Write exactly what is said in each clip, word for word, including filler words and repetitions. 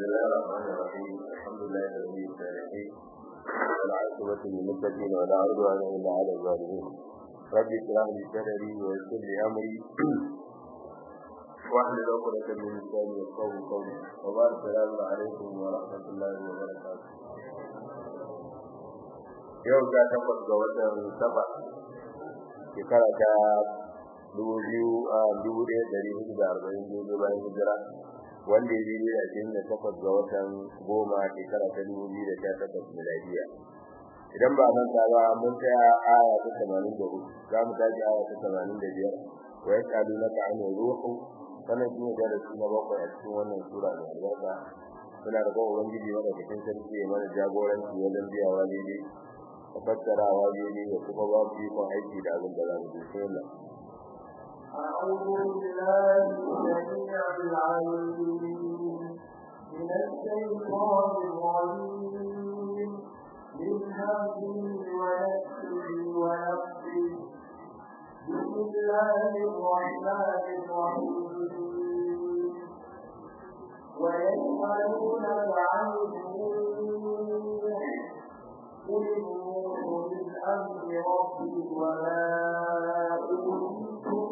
بسم الله الرحمن الرحيم الحمد لله رب العالمين والعاقبة للمتقين ولا عدوان إلا على الظالمين رب اشرح لي صدري ويسر لي أمري واحلل عقدة من لساني يفقهوا قولي وبارك السلام عليكم ورحمة الله وبركاته yau ga takwas ga watan saba shekara ta dubu biyu a dubu ɗaya ɗari hudu da arba'in biyu bayan hijira wanda ya biyu da cikin da takwas ga watan goma shekara ta dubu biyu da sha takwas miladiya idan ba manta ba mun tsaya aya ta tamanin da hudu za mu tashi aya ta tamanin da biyar wa yas'alunaka an ruhu sanan shi ne da su na bakwai a cikin wannan sura mai albarka suna da kuma ubangiji wanda cikin sarki ya mana jagoranci wajen biyawa daidai fassarawa daidai da kuma ba su ikon aiki da abin da za mu ji sai Allah أعوذ بالله السميع العليم من الشيطان الرجيم من همزه ونفسه ونفسه بسم الله الرحمن الرحيم ويسألونك عن الروح قل الروح من أمر ربي وما أوتيتم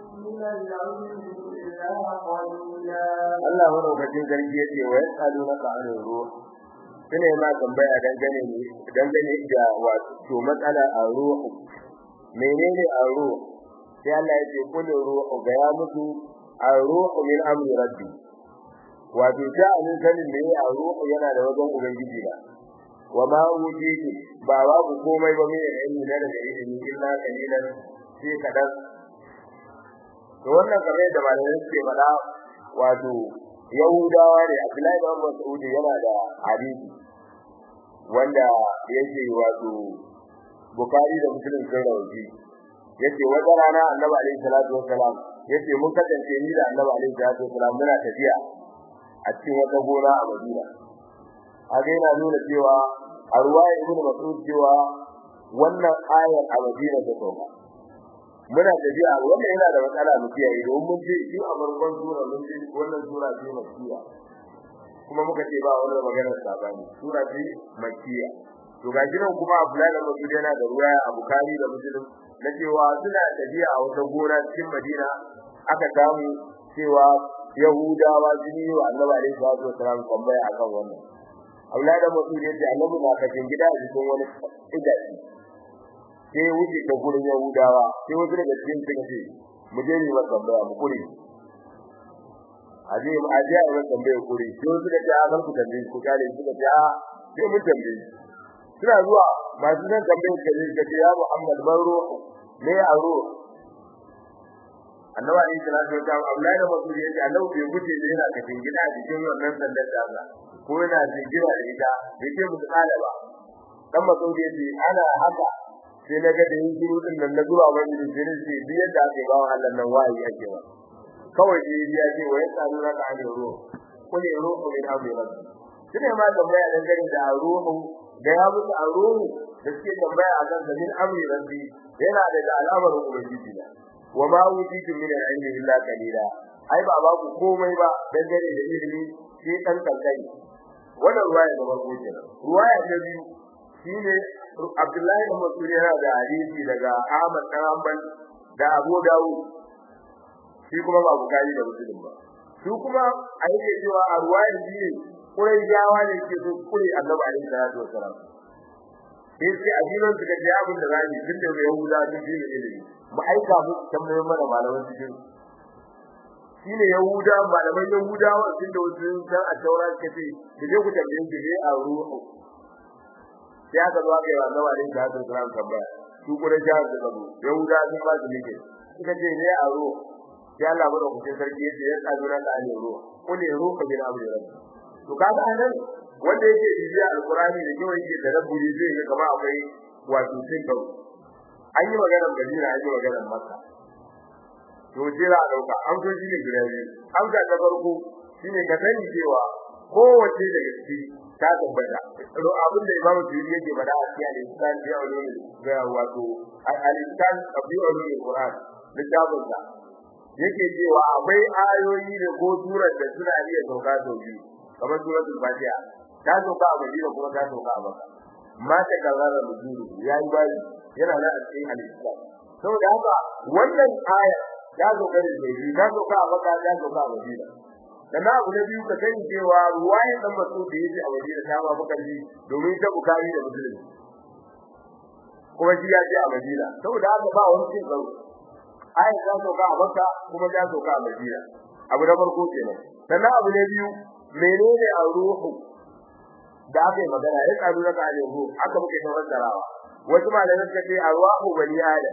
Allah madaukakin sarki yace wa yasalunaka anir ruh kene ma tambaya dangane ne dangane da wato matsala a ruhu menene a ruhu sai Allah yace kullu ruhu ga ya mutu a ruhu min amri rabbi wato ta anin sanin ne a ruhu yana da wajen ubangiji da wa ma wujidu ba babu komai ba mai ilmi da daga ilmi illa kalilan sai kadan to wannan kamar da malamai suke faɗa wato Yahudawa ne Abdullahi ibn Mas'ud yana da hadisi wanda yake wato Bukhari da Muslim sun rawaji yace wata rana Annabi alaihi salatu wassalam yace mun kasance ni da Annabi alaihi salatu wassalam muna tafiya a cikin wata gona a Madina haka yana nuna cewa a ruwaya Ibn Mas'ud cewa wannan ayar a Madina ta sauka muna tafiya wanda yana da matsala mu kiyaye don mun ce shi a farkon sura mun ce wannan sura ce makkiya kuma muka ce ba wannan maganar sabani sura ce makkiya to ga gidan kuma Abdullahi da Mas'ud yana da ruwaya a Bukhari da Muslim na cewa suna tafiya a wata gona cikin Madina aka samu cewa Yahudawa sun yi wa Annabi alaihi salatu wasallam tambaya akan wannan Abdullahi da Mas'ud ya ce Annabi na kafin gida a cikin wani idaci sai wuce ta gurin Yahudawa sai wasu daga cikin suka ce mu je mu tambaya mu kure aje aje a yi tambaya kure sai wasu da ta san ku tambaye ku kare suka ce a sai mun tambaye suna zuwa masu san tambaye ka ne ka ce ya Muhammad baro ne a ruwa annabi alayhi salatu wa sallam Abdullahi da Mas'ud ya ce Allah bai wuce da yana cikin gida cikin wannan sandar da Allah ko yana cikin da ita yake mu tsala ba dan Mas'ud ya ce ana haka sai na ga da yin shiru din nan na zuwa wani jirin sai biyar da ake bawo Allah nan wahayi ake ba kawai dai ya ce wai tsaro na ka ne ruwa ko ne ruwa min amri rabbi kine ma tambaya dan gari da ruhu da ya mutu a ruhu da suke tambaya a kan min amri rabbi yana da alamar ubangiji da wa ma wujitu min al-ilmi illa qalila ai ba ba ku komai ba dan gari da ilimi sai dan kankai wannan ruwaya da farko kenan ruwaya ta biyu shine Abdullahi ibn Mas'ud yana da hadisi daga Ahmad bin Hanbal da Abu Dawud shi kuma ba Bukhari da Muslim ba su kuma ayyuke cewa a ruwayar shi Qurayyawa ne ke so kure Annabi alaihi salatu wasalam sai sai ajiban su ga jawabin da zai tun da Yahuda sun ji ilimi mu aika mu tambayoyin mana malaman cikin shine Yahuda malaman Yahudawa sun da wasu dan a taura kace je ku tambaye su ne a ruhu ya ga zuwa ga Annabi alaihi salatu wasallam tambaya su kuma jihar da gabo Yahuda sun ba su nike suka ce ne a ruwa ya Allah bada kucin sarki yace ya tsaro da ne ruwa ko ne ruwa bin abu rabbi to kaga anan wanda yake bibiya alqurani da yawa yake da rabbi zai ga kamar akwai wato cin karo an yi magana da jira an yi magana maka to jira dauka an so shi ne girabi an ga ta farko shine ka sani cewa kowace daga ciki ta tabbata to abin da Imam Tirmidhi yake faɗa a cikin al-Insan bi ulumul ga wato al-Insan bi ulumul Qur'an littafin sa yake cewa akwai ayoyi da ko surar da suna iya sauka sau biyu kamar suratul fatiha ta sauka a Madina kuma ta sauka a Makka ma ta karrara nuzulu yayi bayi yana nan a cikin al-Islam saboda haka wannan aya ta sauka da shi ta sauka a Makka ta sauka a Madina dan abu da biyu ka sani cewa ruwayar dan Mas'ud da yake a Madina ta ba Bukhari domin ta Bukhari da Muslim kuma shi ya ce a Madina saboda haka ba wani cin karo aya ta sauka a Makka kuma ta sauka a Madina abu da farko kenan dan abu da biyu menene ar-ruhu da aka yi magana ya tsaro daga ruhu aka muke tawassarawa wasu malamai suka ce arwahu bani adam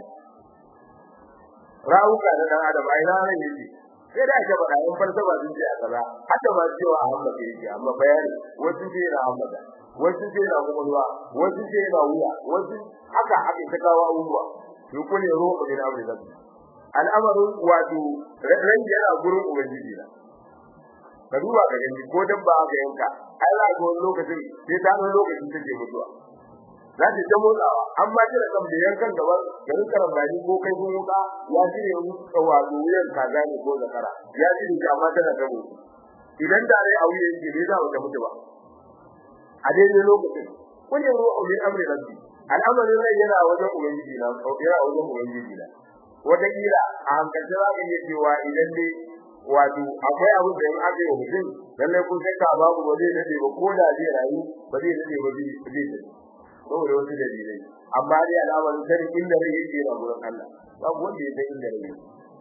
rawuka da dan adam ai ran yake sai da aka faɗa in falsafa sun ce a kaza haka ma cewa Ahmad yake amma bayani wasu ce na Ahmad wasu ce na Muhammad wasu ce na wuya wasu haka aka ta kawo abubuwa to ko ne ruhu bin amri da al'amaru wato ran yana gurin ubangiji da ka duba ka gani ko dabba aka yanka ai za ga wani lokacin sai ta wani lokacin take mutuwa za ta ta motsawa amma tana kan da yankan gaba garin karambani ko kai kun wuka ya jire musu tsawazo wuyan kaza ne ko zakara ya jire ta amma tana ta mutu idan da rai auye yake ne za ta mutu ba a daidai lokacin kun yi ruwa min amri rabbi al'amarin rai yana wajen ubangiji na ko yana wajen ubangiji na wata kila a hankalce za ka iya cewa idan dai wato akwai abu da in aka yi mutum lalle kun sai ka babu ba zai dade ba ko da zai rayu ba zai dade ba zai dade saboda wasu dalilai amma dai al'amarin sai inda rai yake da gurin Allah babu wanda ya san inda rai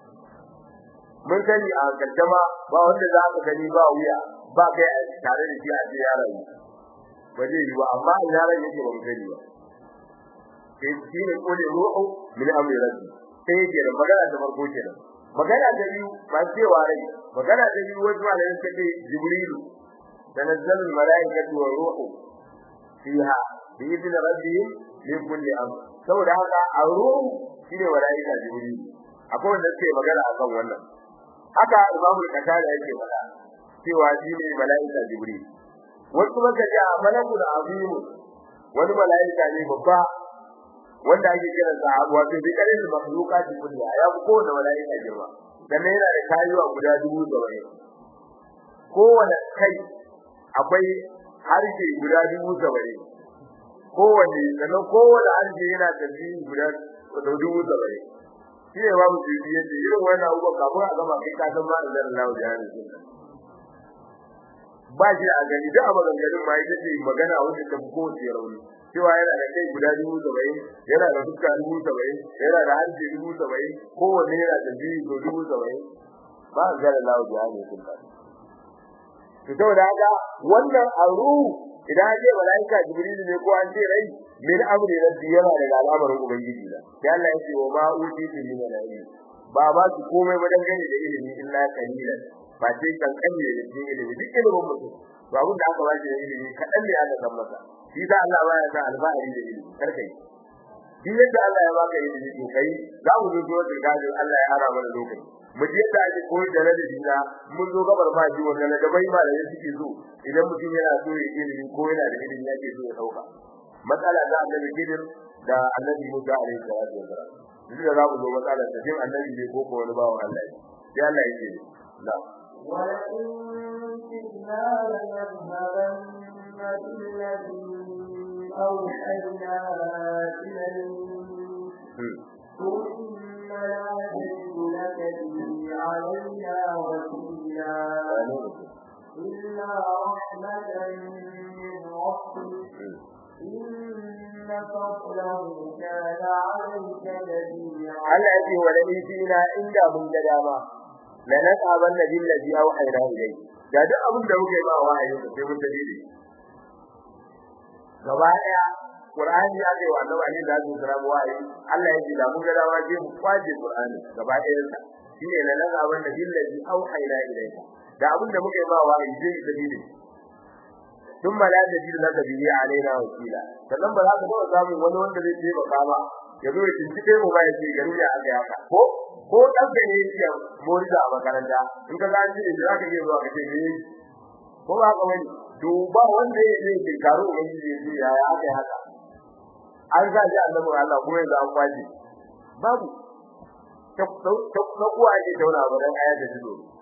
mun sani a kaddama ba wanda za ka gani ba wuya ba kai tare da shi a ce ya rayu ba zai yi ba amma ina rai yake ba mun sani ba sai shi ne ko ne ruhu min amri rabbi sai ke da magana da farko kenan magana da biyu ba cewa rai magana da biyu wasu malamin suke jibrilu tanazzalu almalaikatu wa ruhu fiha bi idni rabbihim min kulli amr saboda haka ar-ruhu shine malaika jibrilu akwai wanda suke magana akan wannan haka imamu al-qatada yake faɗa cewa shine malaika jibril wasu maka ji malakul azim wani malaika ne babba wanda ake kira sa wato bi karin makhluka ji kullu ya ko da malaika girma dan yana da kayuwa guda dubu saba'in kowanne kai akwai harshe guda dubu saba'in kowanne sannan kowanne harshe yana da guda dubu saba'in shi ne babu shi yace irin wannan abubuwa kafin a gama kai ka san ma da Allah ya yi ba shi a gani da abagan garin ma yake magana wanda ta fi kowace rauni cewa yana da kai guda dubu saba'in yana da fuska dubu saba'in yana da hanci dubu saba'in kowanne yana da biyu dubu saba'in ba ga Allah ya ne kun ta to saboda haka wannan aru idan ake malaika jibril ne ko an ce rai min amri rabbi yana da al'amarin ubangiji da sai Allah ya ce wa ma utitu min al-ilmi ba ba su komai ba dangane da ilimi illa qalilan ba sai kan kalle da ilimi duk ilimin mutum ba wanda aka ba shi ilimi kadan ne aka san masa shi da Allah ba ya san alfahari da ilimi karkai shi yadda Allah ya baka ilimi to kai za mu zo da gajin Allah ya hara mana lokaci mu je da ake koyi da ladabi na mun zo gabar ba ji wannan da bai ma da yake zo idan mutum yana so ya ilimi ko yana da ilimi yake so ya dauka matsala da annabi gidan da annabi Musa alaihi salatu wasalam duk da za mu zo matsala da din annabi ne ko ko wani bawan Allah sai Allah ya ce la ولئن كنا لنذهبن بالذي أوحينا إليك ثم لا تجد لك به علينا وكيلا إلا رحمة من ربك إن فضله كان عليك كبيرا. Allah ya ce ولئن كنا عند من دama lanas'aban nabil ladhi awhayna ilayhi da duk abin da muke ba wahayi sai mun tafi gaba daya Qur'ani ya ce wa annabi da zai kira wahayi Allah ya ce da mun ga dawa je mu kwaje Qur'ani gaba daya sa shine lanas'aban nabil ladhi awhayna ilayhi da abin da muke ba wahayi zai tafi thumma la tajidu laka bihi alaina wakila sannan ba za ka ba samu wani wanda zai ce baka ba ya zo ya tinke mu ba ya ce gari ya aka yaka ko ko dan da ne ya moriza a makaranta in ka ga shi da zaka je zuwa kace ne ko ba ka wani to ba wanda yake ke karo wani ne ya ya aka haka an ga ji annabi Allah kuma ya an kwaji babu ta ta ta kuwa ake dauna ba dan aya da dido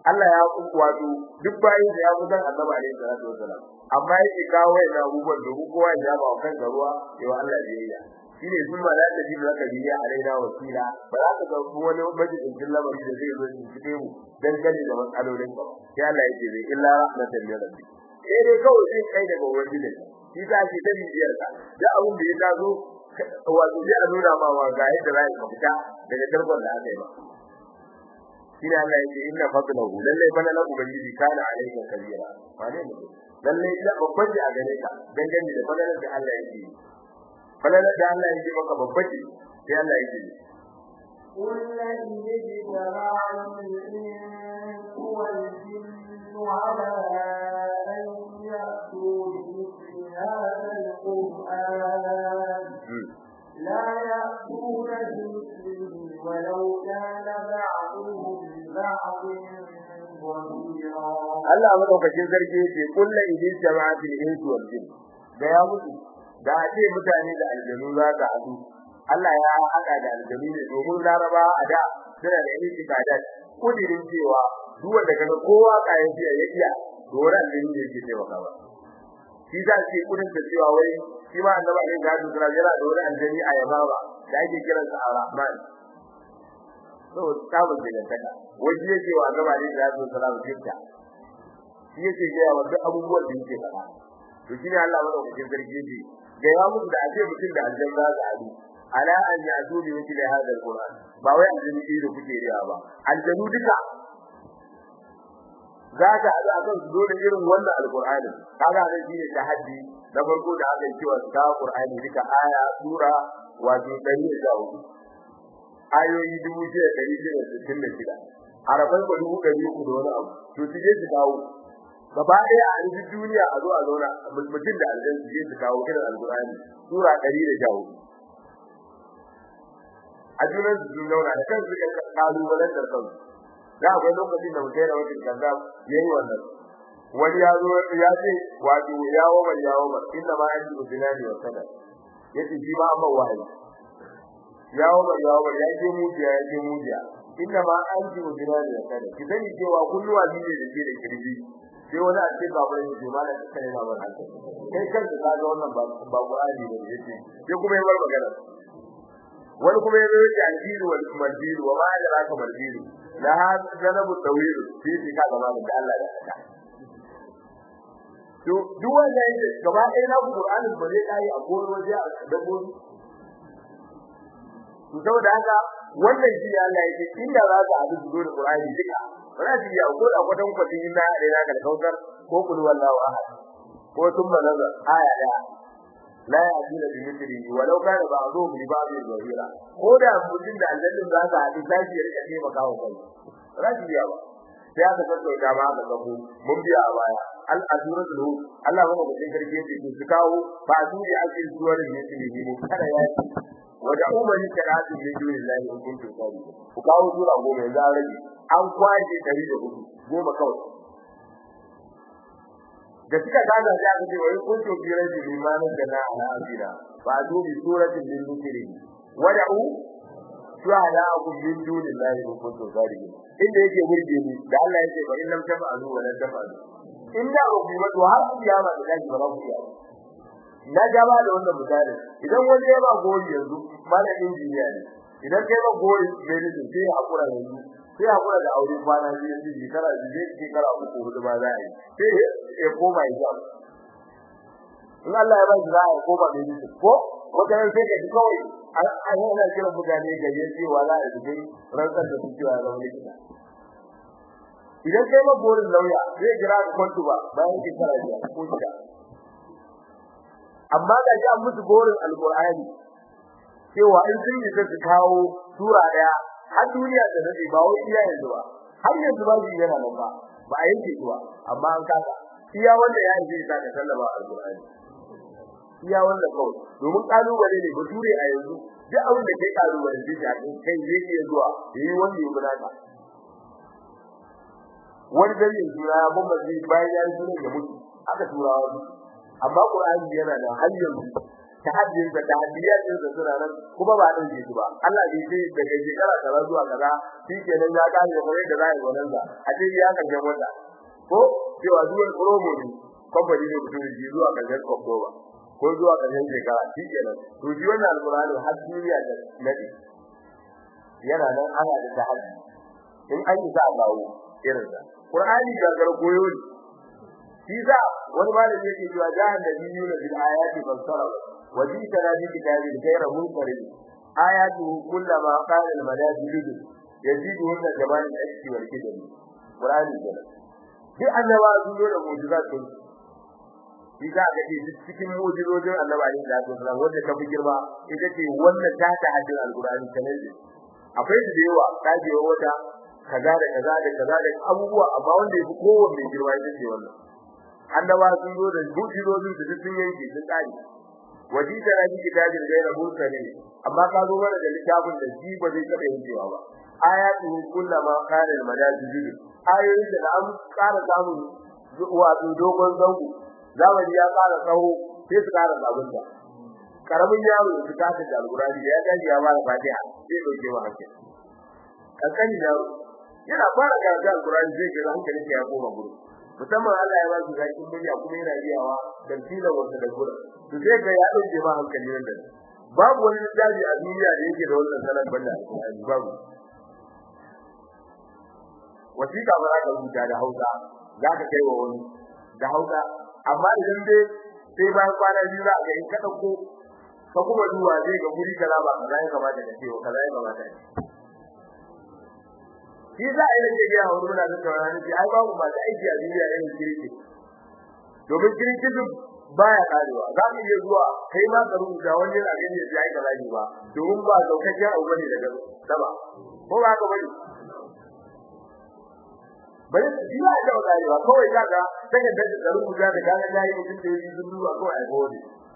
Allah ya wato duk bayin da ya gudan Annabi alaihi salatu wasallam amma yake kawo wai abubuwan da kowa ya ba kan ruwa yau Allah biyayya shine sun ma da ta jibi zaka biya alaina wasila ba za ka ga wani majidin lamari da zai zo cikin mu dan gani da matsalolin ka sai Allah yake zai illa rahmatan lil rabbi eh dai kawai sai kai daga wani da shi ta ce ta biyar ka da abun da ya tazo wato sai a nuna ma wa ga yadda za ka fita daga tarkon da aka yi ba shine Allah yake inna fadlahu lalle bana na ubangiji kana alayka kabira wane ne lalle da babban da gare ka dan gani da bana da Allah yake bana da Allah yake maka babban sai Allah yake قل إن اجتمعت الإنس والجن على أن يأتوا بمثل هذا القرآن لا يأتون بمثله ولو كان بعضهم لبعض ظهيرا. Allah madaukakin sarki yake kullu idin jama'atul insi wal jin da ya mutu da ake mutane da aljanu za ka hadu Allah ya haka da aljanu ne domin laraba a da suna da itikada kudirin cewa duk wanda kaga kowa kayan shi ya iya doran din ne yake taimaka ba shi da shi kudin da cewa wai shi ma annabi ne ga dukkan jira da wani aljani a yamama da yake kiransa ar-rahman to tabu da taka waje yake wa gaba ne da su salamu jinta shi yake ga wa duk abubuwan da yake fara to shi ne Allah madaukakin sarki yake ga ya mutu da ake mutun da aljanna za a yi ala an ya'tu bi mithli hadha alquran ba wai aljanu da kuke riya ba aljanu duka za ka ga akan dole irin wannan alqur'ani kaga ne shi ne tahaddi na farko da aka cewa da qur'ani duka aya sura wato dari da hudu ayoyi dubu ɗaya da ɗari shida da sittin da shida arafai ko dubu ɗari uku da wani abu to su je su kawo gaba ɗaya a cikin duniya a zo a zauna mutum da aljan su je su kawo irin alqur'ani sura ɗari da hudu a junan su sun zauna da kansu kan kalubalen da kansu da akwai lokacin da mutai da wani kaza yayi wannan wani ya zo ya ce wato yawo ban yawo ba inda ma an ji dinani wa sada yace shi ma amma wahayi yawo ban yawo ba ya je mujiya ya je mujiya inda ma an ji dinani wa sada ki sani cewa kulluwa ne da ke da kirji sai wani a ce ba wani ne ma da kai ma ban haka kai kanka ka ga wannan ba ba Qur'ani ne yace sai kuma yayi magana wani kuma ya zo da aljiru wal marjiru wa ma adraka marjiru la hada janabu tawil fi tika gaba da Allah da haka to duk wanda yake gaba ɗaya na Qur'ani ba zai kai a goro waje a dabbobi to saboda haka wannan shi Allah yake inda za ka abu da Qur'ani duka ba za ya ko da kwadan kwadin na da na ga kaukar ko kullu wallahu ahad ko thumma nazar aya da la ya'dila bi mithli walau kana ba'dhum li ba'd zahira ko da mutum da aljannin za ka haɗu sai ya rika taimaka wa kai rashi ya ba sai aka tattauta ma aka gabo mun biya a baya al-azuratul hud Allah ba mu cikin karke ce su kawo ba su da ake suwar mithli ne mu kada ya ci wada umani karatu ne dole lillahi in kuntu sabi ku kawo sura goma yanzu an rage an kwaje dari da hudu goma kawai da suka gaza da aka ce wai kuntu biraji limanin da na ala azira ba zo bi suratin lil mukri wada'u shuhada akum min dunillahi in kuntum sadiqin inda yake burge ni da Allah yake ba in lam tafa'alu wa lam tafa'alu inda rabbi wa to har kiyama da kaji ba ku yi na gaba da wannan mutane idan wani ya ba gori yanzu malam injiniya ne idan kai ba gori medicine sai hakura yanzu sai hakura da aure kwana biyu sai shekara biyu shekara uku hudu ba za a yi sai ya koma ya in Allah ya ba shi za a koma medicine ko wata ran sai ka ji kawai a yana kira mutane ga yin cewa za a yi rantsar da su cewa zama likita idan kai ba gorin lauya zai jira ka kwantu ba bayan shekara biyu ko shida amma da ji an musu gorin alqur'ani cewa in sun yi su kawo sura daya har duniya da nadi ba wai iya yanzu ba har yanzu ba shi yana nan ba ba a yanke zuwa amma an kasa iya wanda ya yi ta da sallama alqur'ani iya wanda kawai domin kalubale ne ba ture a yanzu duk abin da kai kalubale shi a kai zai iya zuwa yi wanda ya gudana wani da yin sura ya bomba zai bayan ya yi sunan ya mutu aka turawa amma qur'ani yana da har yanzu tahaddin da tahaddiyat da suna nan kuma ba dan ji ba Allah bai ce daga shekara kaza zuwa kaza shikenan ya kare da kare da zai wannan za a ce ya kan jama da ko cewa zuwa promo ne kamfani ne mutum ji zuwa karshen Oktoba ko zuwa karshen shekara shikenan to ji wannan alqur'ani har duniya da nadi yana nan ana da tahaddi in an yi za a dawo irin sa qur'ani ga gargoyo ne shi za wani malami yake cewa jahan nabiyuna bil ayati fassara وجيت نادي كتاب غير منكر آياته كلما قال المداد يزيدهن جمال العشق والكذب قرآن الجنة في أنواع ذنور وموجودات إذا كنت cikin mu'jizojin Annabi alaihi salatu wasallam wanda ta fi girma ita ce wannan ta ta hadin alqur'ani sanin akwai da yawa kajewa wata kaza da kaza da kaza da abubuwa amma wanda yafi kowanne girma ita ce wannan Annabi sun zo da mu'jizojin da sun yanke sun tsari wajita na kitabin da yana mursali amma ka zo mana da littafin da shi ba zai taba yankewa ba ayatu kullama qala al madajid ayoyin da an ƙara samu wato dogon zango zamani ya ƙara tsawo sai su ƙara sabon da karamin yaro da ta ta alqur'ani da ya dace ya fara fatiha sai dauke wa hakki kankani yaro yana fara karanta alqur'ani zai ga hankalin ya koma gurin musamman Allah ya ba shi zakin murya kuma yana riyawa dan tilan wanda da gurin to sai ga ya dauke ba hankali nan da babu wani littafi a duniya da yake da wannan sanar banda alqur'ani babu wasiƙa ba za ka rubuta da Hausa za ka kai wa wani da Hausa amma idan dai sai bayan kwana biyu za ka in ka dauko ka kuma duwa zai ga guri kaza ba kaza ya kamata ka ce wa kaza ya kamata shi za a yi da ya hawo muna da tawarani ce ai babu ba da aiki a duniya irin kirki domin kirki baya karewa za mu iya zuwa kai ma ka rubuta wani yana gani ya yi kaza ne ba domin ba daukake abu bane daga sama ko ba ka bari bari shi ba da karewa kawai kaga daga da rubuta da kaga yayi mutum da yi zuwa kawai ai gode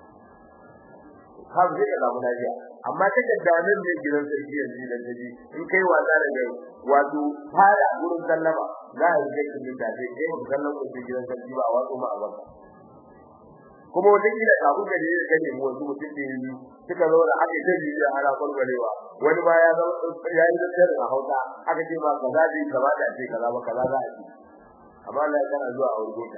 har zai da mu lafiya amma take da nan ne gidan sarki yanzu dan taji in kai wasa da gari wato fara gurin sallama za a yi kin da dai kai mu sallama ko gidan sarki ba wato ma a gaba kuma wata kila abu da ne kake mu wasu mutum da yi suka zo da aka taji da ala kulbalewa wani ba ya zama yayi da tsare a Hausa aka ce ba kaza dai kaza da ce kaza ba kaza za a ci amma Allah ya kana zuwa a wurin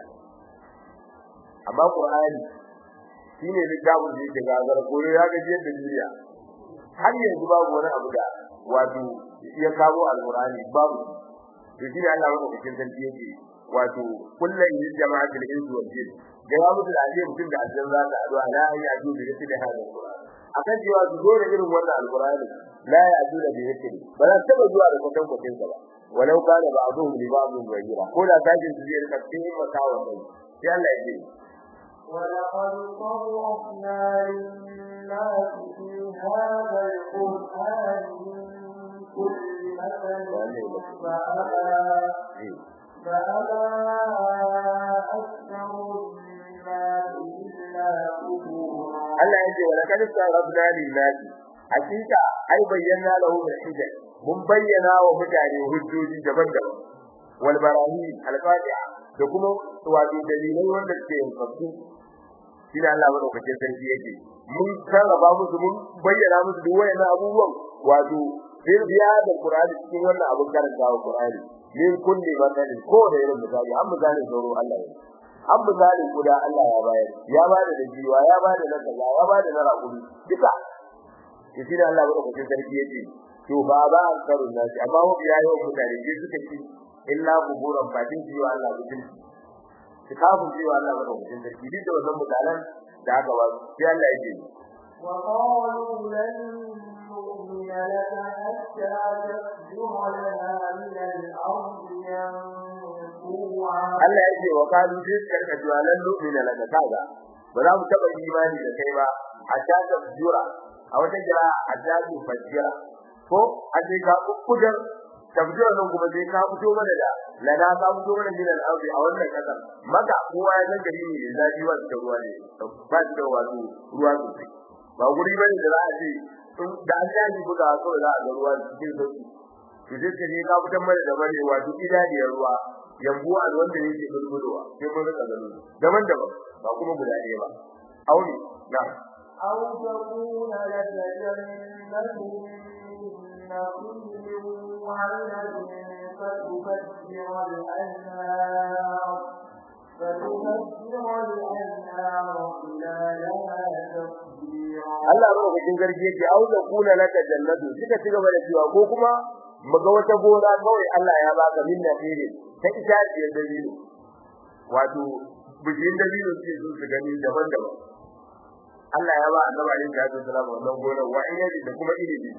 amma Qur'ani shine littafin da yake gagara ko ya ga yadda duniya har yanzu babu wani abu da wato ya kawo alqur'ani babu to shi ne Allah ya cikin sarki yake wato kullun yin jama'atul insu wal jin da ya mutu da aje mutum da aljan za ta addu'a la ya aju da yake da hada alqur'ani akan cewa su zo da irin wannan alqur'ani la ya aju da yake ba za ta zuwa da kwatan kwatan ba walau kana ba'dhum li ba'dhin ghayra ko da tajin su zai rika cikin makawa sai Allah ya ce ولقد صرفنا للناس في هذا القرآن من كل مثل فأبى فأبى أكثر الناس إلا كفورا. Allah ya ce ولقد صرفنا للناس hakika ai bayyana lahu al-hujja mun bayyana wa mutane hujjoji daban-daban wal barahi al-qati'a da kuma wato dalilai wanda ke yanzu shi da Allah madaukakin sarki yake mun sarrafa musu mun bayyana musu duk wayannan abubuwan wato sai biya da Qur'ani cikin wannan abun karantawa Qur'ani min kulli masalin ko da irin misali an misali sauro Allah ya an misali guda Allah ya bayar ya bada da jiwa ya bada na kaza ya bada na rakuri duka shi da Allah madaukakin sarki yake to ba ba an karun nashi amma hu ya yi mutane je suka ci illa kuburan fadin jiwa Allah mutum kitabun jiwa Allah madaukakin sarki duk da wannan mutanen da aka ba sai Allah yake wa qalu lan nu'mina laka hatta tafjura lana min al-ardi yanbu'a Allah yake wa qalu sai karka jiwa lan nu'mina laka kaza ba za mu taba imani da kai ba hatta tafjura a wata jira hatta tafjura ko a ce ga kujar tafjura nan kuma sai ka fito mana da lana ka fito mana min al-ardi a wannan kasar maka kowa ya san gari ne da zafi wanda ruwa ne ba da wato ruwa sosai ba guri bane da za a ce da an yaji buga so za a ga ruwa cikin sauki to sai ka ne ka fito mana da bane wato idaniyar ruwa yambu a wanda yake bulbulowa sai mun rika gano daban-daban ba kuma guda ɗaya ba aure na أو تكون لك جنة من نخيل وعنب فتفجر الأنهار فتفجر الأنهار خلالها تفجيرا. Allah ba ku garje yake au da kuna laka jannatu kika ci gaba da cewa ko kuma muga wata gona kawai Allah ya baka min nafiri ta itaciyar dabino wato bijin dabino ce su su gani daban-daban Allah ya ba annabi alaihi salatu wasallam wannan gona wa in yaji da kuma ilimi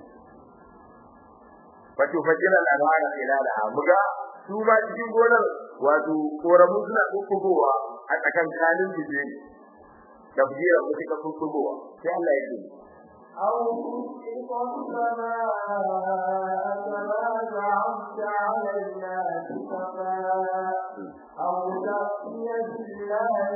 wato fajira al-anhara khilalaha muga su ma cikin gonar wato koramu suna kokkowa a tsakankanin bijin tafjira ko kika kokkowa sai Allah ya yi أو تسقط السماء كما زعمت علينا كسفا أو تأتي بالله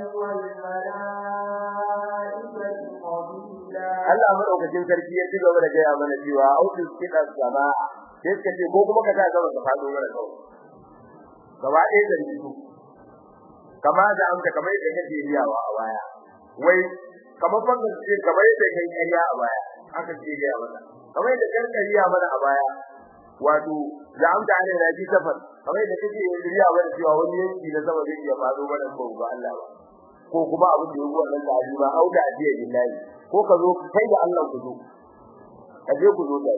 والملائكة قبيلا. Allah madaukakin sarki ya ci gaba da gaya mana cewa autus kidas sama sai ka ce ko kuma ka ta sama ka fado mana kawai gaba ɗaya da su kama da amka kamar yadda kake riyawa a baya wai kamar fannin ce kamar yadda kai kariya a baya aka ce riya mana kamar yadda kai kariya mana a baya wato da amka ne da ji safar kamar yadda kake riya mana cewa wani yanki na sama zai iya fado mana ko ba Allah ba ko kuma abin da yake wannan da ajima auda ajiya billahi ko ka zo kai da Allah ku zo ka je ku zo da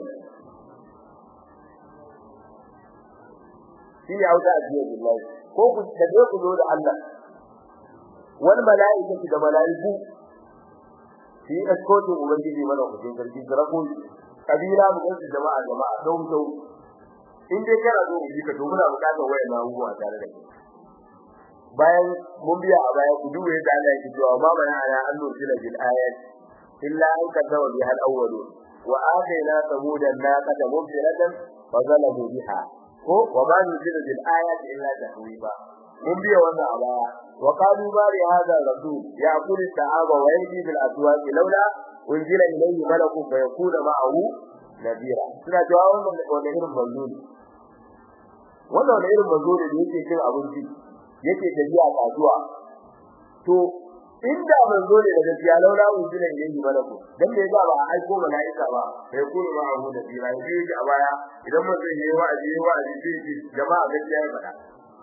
shi ya auda ajiya billahi ko ku da je ku zo da Allah wal malaikatu da malaiku shi askoto ubangiji mana ku je sarki sarako kabila mu kan jama'a jama'a don to in dai kana zo ku ka to muna bukatar wayan abubuwa tare da kai bayan mun biya a baya ku duwe da Allah yake cewa ba bana ala annu sila bil ayat illa an kadzawa biha al awwal wa atayna samuda naqata mubsiratan fa zalamu biha ko wa ma nuzila bil ayat illa tahwiba mun biya wannan a baya wa qalu bari hada rasul ya'kul ta'aba wa yajid bil aswaq laula unzila ilayhi malakun fa yakuna ma'ahu nadira suna cewa wannan wannan irin manzo ne wannan irin manzo ne da yake cin abinci yake tafiya kasuwa to inda manzo ne da gaskiya laula unzila ilayhi malakun dan me yasa ba a aiko malaika ba sai kuma ba abu da bira yake a baya idan mutum yayi wa'azi yayi wa'azi sai jama'a gaskiya ya fada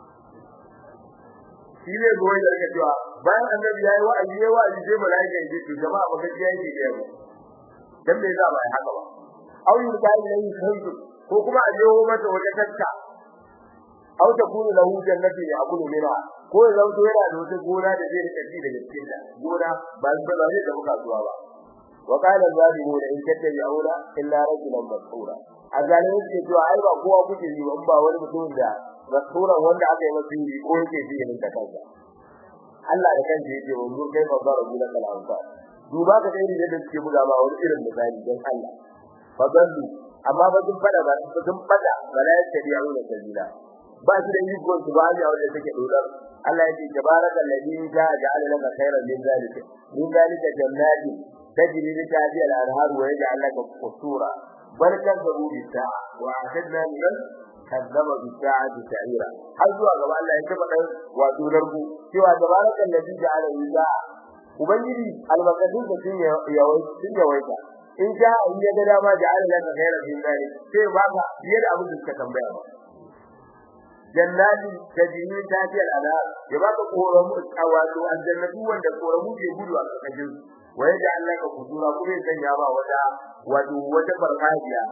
shi ne goyi da yake cewa bayan annabi yayi wa'azi yayi wa'azi sai malaika yake to jama'a ba gaskiya yake da yau dan me yasa ba ai haka ba au yin kai ne kansu ko kuma a je mata wata tatta au ta kunu lahu jannati ya akulu minha ko zan to yana da wata gona da zai rika ci daga cikin ta gona ba ba zai da muka zuwa ba wa qala zalimu in tattabi'una illa rajulan masura azalimi ce to ai ba kowa kuke yi ba wani mutum da masura wanda aka yi masa yi ko yake ji ne ta kansa Allah da kansa yake wanzu kai ba ba rabbil alamin duba ka dai da suke buga ba wani irin misali dan Allah fadallu amma ba sun fada ba sun fada malaika da yawo da sabila ba su da yiko su ba ya wanda take dodar Allah yake tabarakal ladhi ja'ala laka khairan min zalika min zalika jannati tajri min tahtiha al-anhar wa yaj'al laka qusura barkan da rubi ta wa ahadna liman kazzaba bi ta'ati ta'ira har zuwa gaba Allah ya taba dan wato darbu cewa tabarakal ladhi ja'ala laka ubangiji al-maqdis da sun yawai sun yawaita in ja in ya ga dama ja'ala laka khairan min zalika sai baka fiye da abin da suka tambaya ba jannati tajri tahtiha al-anhar ya baka koramu wato aljannatu wanda koramu ke gudu a cikin waye da Allah ka kudura kuma sai ya ba wata wato wata farfajiya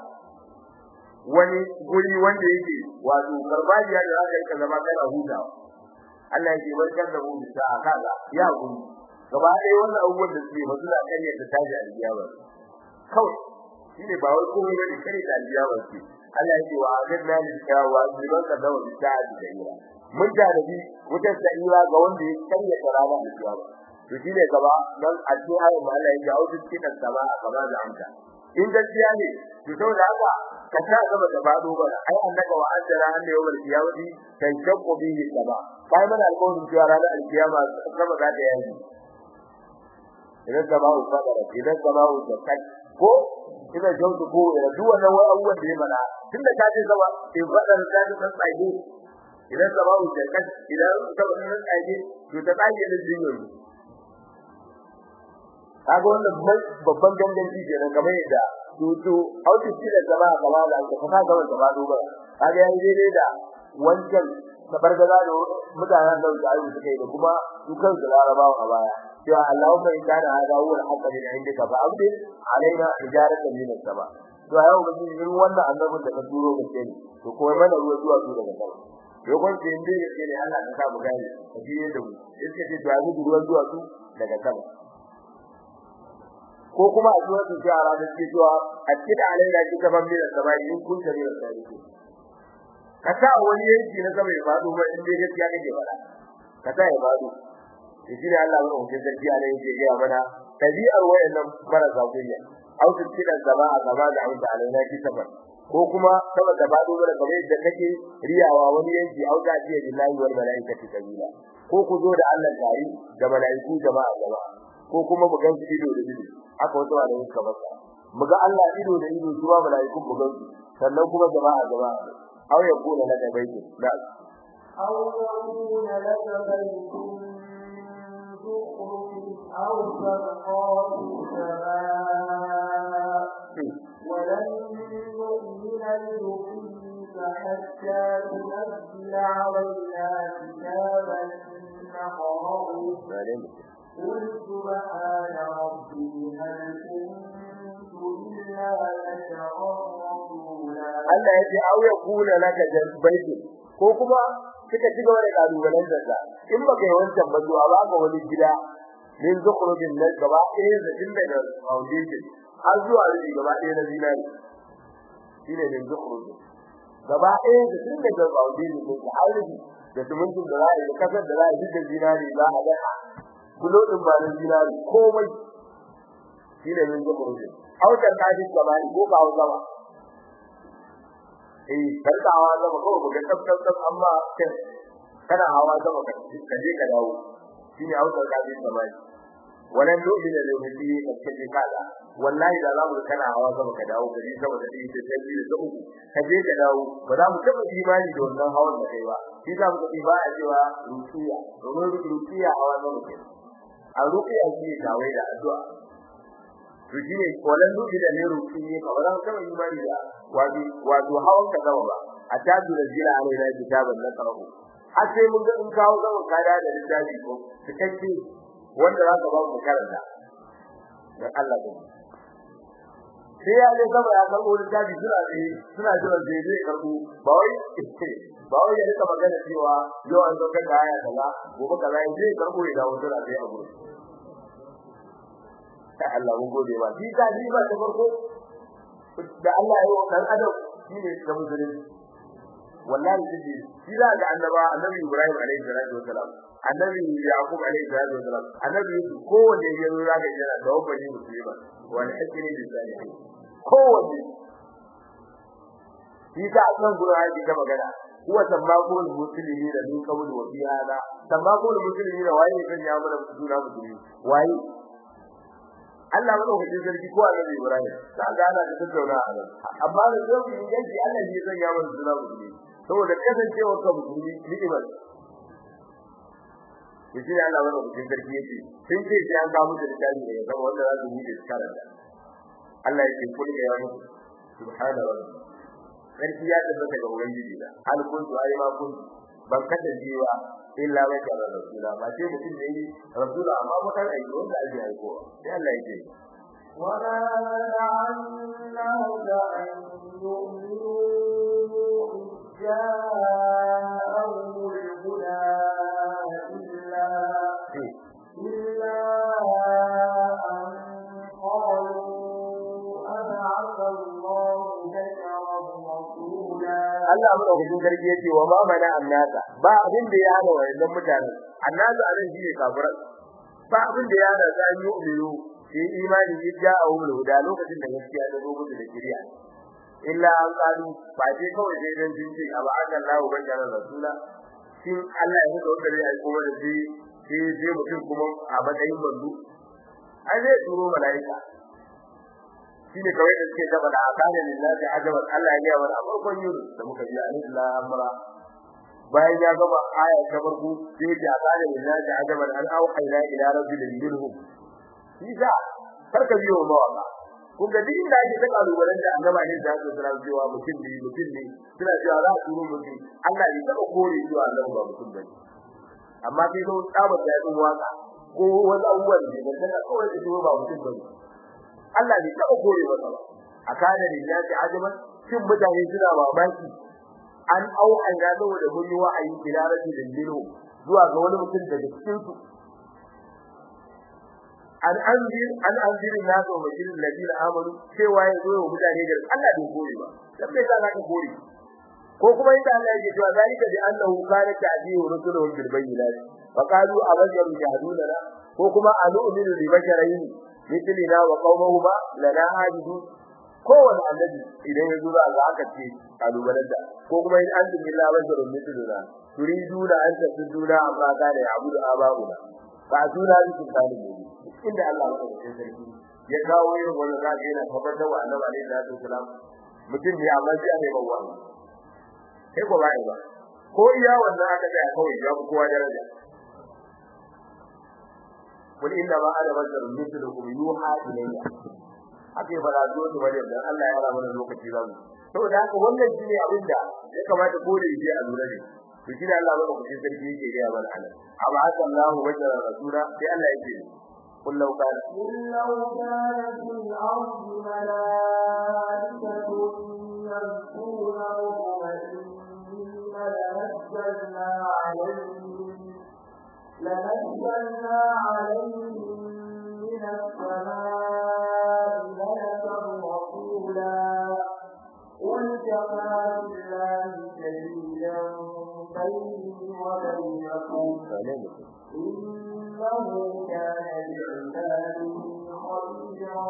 wani guri wanda yake wato farfajiya da aka yi ka zama kana hutawa Allah yake barkar da mu bisa kaza ya guri gaba ɗaya wannan abubuwan da suke masu da kariya ta taji aljiyawa kawai shine ba wai komai ne kare da aljiyawa ce Allah yake wa azabna lil kawa liman qadawa bi ta'ati da'ira mun da dabi wutar da'ira ga wanda ya kariya da rana aljiyawa to shine gaba dan a cikin ayin Allah yake auzu cikin sama gaba da amsa in gaskiya ne to saboda haka ka ta gaba da bado ba ai annaka wa ajra an da yawal qiyamati kan shaqu bihi sama kai mana alƙawarin cewa ranar alkiyama sama za ta yi idan sama'u fadara idan sama'u zakat ko idan jawdu ko da duk wannan wai abubuwan da ya mana tunda ka ce sama in fadara ta ta tsaye idan sama'u zakat idan sama ta tsaye to ta tsaye da jinyo kaga wannan babban ganganci kenan kamar yadda to to auki da jama'a gaba da ka ka ga wanda ba duba kaga yayi daidai da wancan da bargaza da mutanen da ayu suke da kuma dukan da larabawa a baya cewa Allahumma in kana hada huwa al-haqq min indika fa abdi alaina hijaratan min as-sama to ayo mun yi wannan annabin da ka turo ga kai to kuma mana ruwa zuwa su daga sama dogon da inda yake ne Allah ka sa mu gani a biye da mu yake ce da mu ruwa zuwa su daga sama ko kuma a zuwa su jara da ke zuwa a cikin alaina ki gaban mai sama in kun tare da sai ka sa wani yanki na sama ya fado ba inda gaskiya kake fada ka sa ya fado shi ne Allah ya hukunta sarki a nan yake ga mana tabi'ar wayannan marasa kunya au su cikin sama a gaba da Allah alaina ki safar ko kuma sama da fado da kamar yadda kake riyawa wani yanki au da ji billahi wal malaikati kabila ko ku zo da Allah tare da malaiku jama'a jama'a ko kuma mu gan ido da ido aka wato da yake baka mu ga Allah ido da ido zuwa malaiku mu gan sannan kuma jama'a jama'a أو يكون لك بيت لا أو يكون لك بيت أو سرقات السماء ولن نؤمن لرقيك حتى تنزل علينا كتابا نقرأه قل سبحان ربي هل كنت إلا بشرا Allah ya ce au ya kula laka baiti ko kuma kika ci gaba da kalubalen da in baka yi wancan ba zuwa ba ga wani gida min zukhrubin nan gaba ɗaya da inda da foundation har zuwa rubi gaba ɗaya na zinari shine min zukhrubin gaba ɗaya da inda da foundation ko har rubi da tumuntin da zai da kasar da zai da zinari za a ga kulo din ba na zinari komai shine min zukhrubin au ta kaji gaba ko ba gaba eh karka hawa zama ko buga tabbatar amma kai kana hawa zama ka je ka dawo shine autar kaji samai wannan dole ne da mutum ya kace kaza wallahi da za mu kana hawa zama ka dawo gari saboda dai sai sai da uku ka je ka dawo ba za mu taba imani da wannan hawan da kai ba shi za mu ga ba a cewa ruqiya domin ruqiya hawa zama kai a ruqiya shi kawai da addu'a to shine wannan dole da ne ruqiya ka ba za mu taba imani da wato wato hawan ka zama ba a tabu da jira ne da kitaban na karahu har sai mun ga in kawo zaman kada da littafi ko cikakke wanda za ka ba mu karanta dan Allah ko sai ya ne zama ya karbo littafi suna ne suna jira sai zai karbo ba wai ba wai ya rika magana cewa yau an zo kan aya kaza gobe kaza zai karbo ya dawo suna sai a gurin ta Allah mun gode ba shi ka ji ba ta farko da Allah ya yi dan adam shine da musulmi wallahi shi shi da annaba annabi Ibrahim alaihi salatu wasalam annabi Yaqub alaihi salatu wasalam annabi kowanne ya zo zaka jira da wani musulmi wani hakkin da zai yi kowanne shi ka san gurin haji da magana huwa tambaqul muslimi da min qabl wa fi hada tambaqul muslimi da waye kan ya mana suna musulmi waye Allah ya dauke sarki ko annabi Ibrahim sai ga ana da tattauna a nan amma da zai yi yanki Allah ne zai yawo da suna musulmi saboda kasancewa ka musulmi ni'imar yace Allah ya dauke sarki yace sun ce sai an ga mu da tsari da yaba wanda za su yi da tsara Allah yake kullu ya mutu subhana rabbi sarki ya tabbata ga ubangiji da al kuntu ai ma kuntu ban kada jiwa illa wa kana rasula ba sai mutum ne yi rasula amma mutan aiki wanda ake aiko sai Allah yake wala la'annahu an yu'minu ja'ahum al-huda illa illa an qalu ab'atha Allahu basharan rasula Allah mu dauki gargi yace wa ma mana annaka ba abin da ya hana wannan mutanen annabi anan shine kafiran ba abin da ya hana sai yu'minu shi imani yadda a wurin huda lokacin da gaskiya ta zo musu da kiriya illa an qalu ba dai kawai dai dan jinji aba Allah bashara rasula shin Allah ya zo da ai kuma da shi shi sai mutum kuma a matsayin bandu ai zai turo malaika shine kawai da suke gaba da akana lillahi ajaban Allah ya ga wa farkon yuru da muka ji Allah amra bayan ya gaba aya ta farko sai ya akana lillahi ajaban an auhayna ila rabbil minhum shi da farka biyo mawaka kun ga din da yake ta kalubalen da annaba ne da su tsara cewa mutum ne mutum ne suna cewa za su turo mutum Allah ya taba kore cewa Allah ba mutum bane amma kai zo tsaba da yin waka ko wani abubuwan ne da kana kawai da cewa ba mutum bane Allah ne taba kore masa ba akada lillahi ajaban shin mutane suna mamaki an au an gado da mun yi wa'ayi kilarati da dilu zuwa ga wani mutum daga cikin su an anzir an anzir na ga wajen ladina amanu cewa ya zo mutane da Allah bai kore ba dan bai za ka kore ko kuma inda Allah yake cewa zalika bi annahu kana ta'dihu rusuluhum bil bayyinat fa qalu abajaru yahduna ko kuma anu'minu li basharayn mithlina wa qaumuhuma lana ajidu kowane annabi idan ya zo za aka ce kalubalen da ko kuma in an billahi basharun mithluna turiduna an tasuduna amma kana ya'budu aba'una fa tuna bi talibi inda Allah ya sarki ya kawo yin wannan zaka yana tabbatar da annabi alaihi salatu wasalam mutum ne amma shi ne bawa sai ko bai ba ko iya wannan aka ga kawai ya ku kowa daraja kun inna ma ana basharun mithlukum yuha ilayya ake fara zo da wajen dan Allah ya rama mana lokaci zamu saboda haka wannan shine abinda ya kamata ko da yake a lura ne to shine Allah ba ku sarki yake ga mana anan amma Allahu wajara rasula sai Allah yake قل لو كان قل لو كان في الأرض ملائكة يمشون مطمئنين لنزلنا عليهم لنزلنا عليهم من السماء ملكا رسولا قل كفى بالله شهيدا بيني وبينكم إنه كان بعباده خبيرا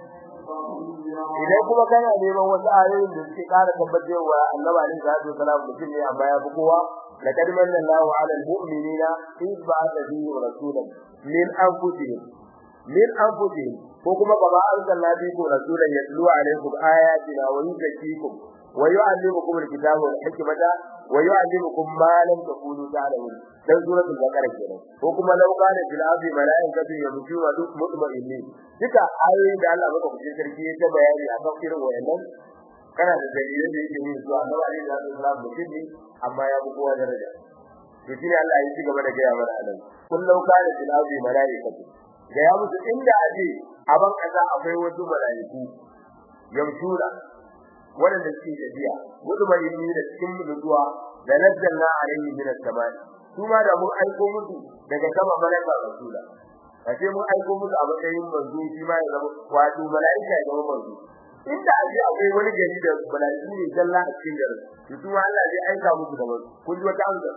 idan kuma kana neman wasu ayoyin da suke ƙara tabbatarwa Annabi alaihi salatu wasallam mutum ne amma ya fi kowa laqad manna Allahu 'alal mu'minina idh ba'atha fihim rasulan min anfusihim min anfusihim ko kuma kama arsalna bikum rasulan yatlu 'alaykum ayatina wa yuzakkikum wa yu'allimukum al-kitaba wal hikmata wa yu'allimukum ma lam takunu ta'lamun dan suratul baqara kenan ko kuma law kana fil ardi malaikatun yamshuna mutma'innin duka ayoyin da Allah baka kuce sarki ya ta bayani akan irin wayannan kana da dalilin da yake nuna cewa Allah alaihi wasallam mutum ne amma ya fi kowa daraja to shine Allah ya ci gaba da gaya mana anan kun law kana fil ardi malaikatun ga ya musu inda aje aban kaza akwai wasu malaiku yamshuna wanda suke tafiya mutma'innin da cikin nutsuwa da nazzalna alaihi min as-samai kuma da mun aiko musu daga sama malaika rasula kace mun aiko musu a matsayin manzo shi ma ya zama wato malaika ya zama manzo inda aje akwai wani gari da malaiku ne jalla a cikin garin to kuma Allah zai aika musu da manzo kun ji wata amsa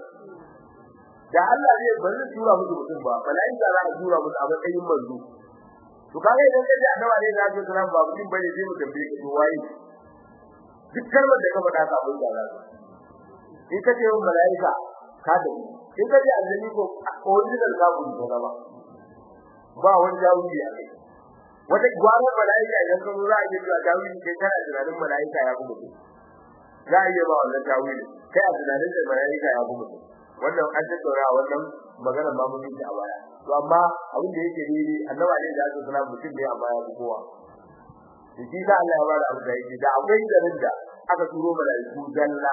da Allah zai bari tura musu mutum ba malaika za a tura musu a matsayin manzo to kaga idan kaje annabi ne zai tura ba mutum bane zai mu tambaye ka to waye duk kalmar da ka faɗa ka abin da za ka in kace malaika ka da in kaje aljani ko original ka bu ko ba ba wani jawuji a kai wata gwarar malaika idan ka zo za a yi da jawuji kai kana tunanin malaika ya kuma za a yi ba wannan jawuji kai a tunanin da malaika ya kuma wannan an tattauna wannan magana ma mun yi a baya to amma abin da yake dai annabi ne da Allah sallallahu mutum ne amma ya kowa shi da Allah ya bada abu da yake da akwai garin da aka turo malaiku dalla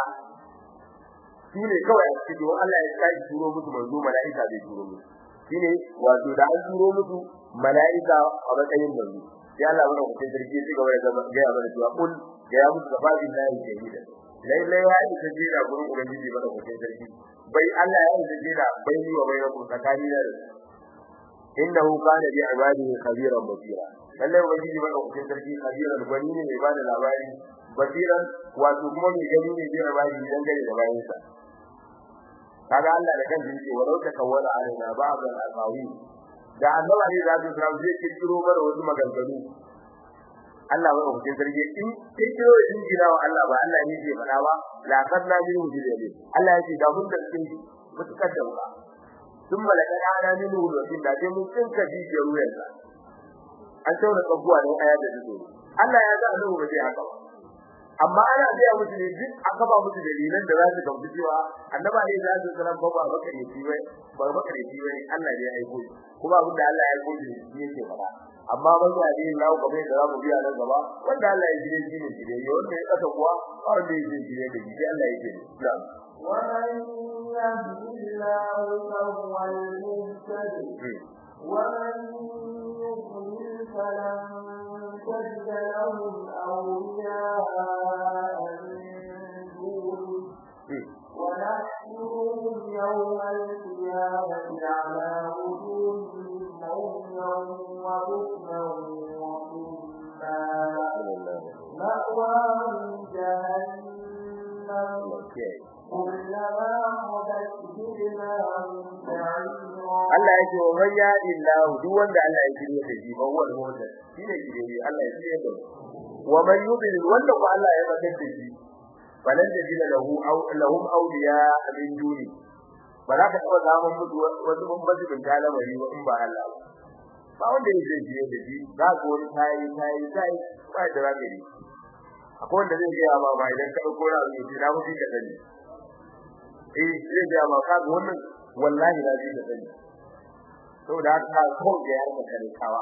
shine kawai a cikin Allah ya kai turo musu manzo malaika bai turo musu shine wato da an turo musu malaika a matsayin manzo sai Allah ya rubuta jirgi shi gaba da ga ya bada cewa kul ga ya musu gabaɗin lahi shahida lai lai ya yi tajira gurin ubangiji ba da kucin jirgi bai Allah ya yi tajira bai yi wa bai na kuma tsakani da innahu kana bi ibadihi khabiran basira lalle ubangiji ba da kucin jirgi khabiran gwani ne mai bada labari basiran wato kuma mai gani ne da labari dan gare da bayansa kaga Allah da kansa yake walau ta kawala alaina ba'da al-aqawi da annabi ne zai tsara zai kirkiro mana wasu maganganu Allah ba ku sarki in kirkiro din gina wa Allah ba Allah ne ke fada ba la kadna min wujudi Allah yake da mun da cikin mutakar da ba sun malaka ana min wujudi da dai mun tsinka dije ruwansa an tauna kabuwa da aya da dudu Allah ya ga annabi ba zai haka ba amma ana biya musu ne duk aka ba musu dalilan da za su gamsu cewa annabi ne da zai sanar ba ba bakare shi wai ba bakare shi wai Allah ne ya aiko kuma abin da Allah ya aiko shi yake fada amma ban ya dai lawo kamar da zamu biya nan gaba wanda Allah ya jire shi ne jire wanda ya kasa kuwa wanda ya jire da shi Allah yake islam ومن يهد الله فهو المهتدي ومن يضلل فلن تجد لهم أولياء من دونه ونحشرهم يوم القيامة على وجوههم عميا وبكما وصما مأواهم جهنم كلما خبت زدناهم سعيرا. Allah yake wa man yadi Allah duk wanda Allah ya shirye da shi ba wani wanda shine shirye Allah ya shirye da wa man yudil wanda ko Allah ya bada da shi balan da dina lahu aw lahum awliya min duni baraka ta zaman mutu wasu mun bazu bin talamari wa in ba Allah ba wanda ya shirye da shi za ko wani tayi tayi tayi ba da ragari akwai wanda zai ga ba ba idan ka dauko rawu ne da mutu ka sani eh zai ga ba ka wannan wallahi na ji da sani saboda haka ko da ya rika karikawa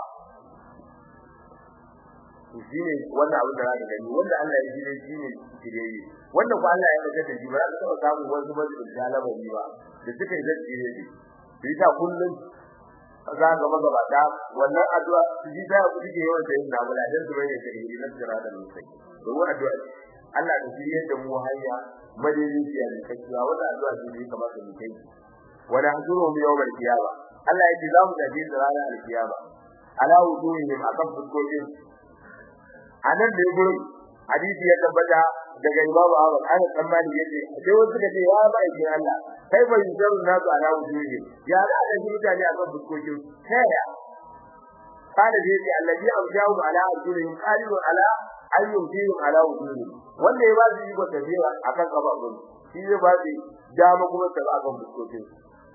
shine wannan abin da zaka gani wanda Allah ya jire shine kireyi wanda ko Allah ya rika da shi ba za ka samu wasu mazubin dalabari ba da suka yi jire ne sai ta kullun za ga magabata wannan addu'a su ji da ku dike yawan da yin nabula dan su bayyana kireyi na jira da mutai don addu'a Allah ya jire da mu hanya madaliya da kaciya wannan addu'a ce da kamata mu kai wala hajuru yawmal qiyamah Allah ya ji za mu tafi da ranar alkiyama ala wujuhihim akan fuskokin anan da gurin hadisi ya tabbata daga Imam Ahmad an tsammani yace sai wasu da ya ba ikin Allah kai bai zaru nasu ala wujuhihim ya da da mutane akan fuskokin sai kada da yace allazi amjahu ala wujuhihim qalilu ala ayyuhum ala wujuhihim wanda ya ba su yi tafiya akan kababun shi ya ba su dama kuma ta akan fuskokin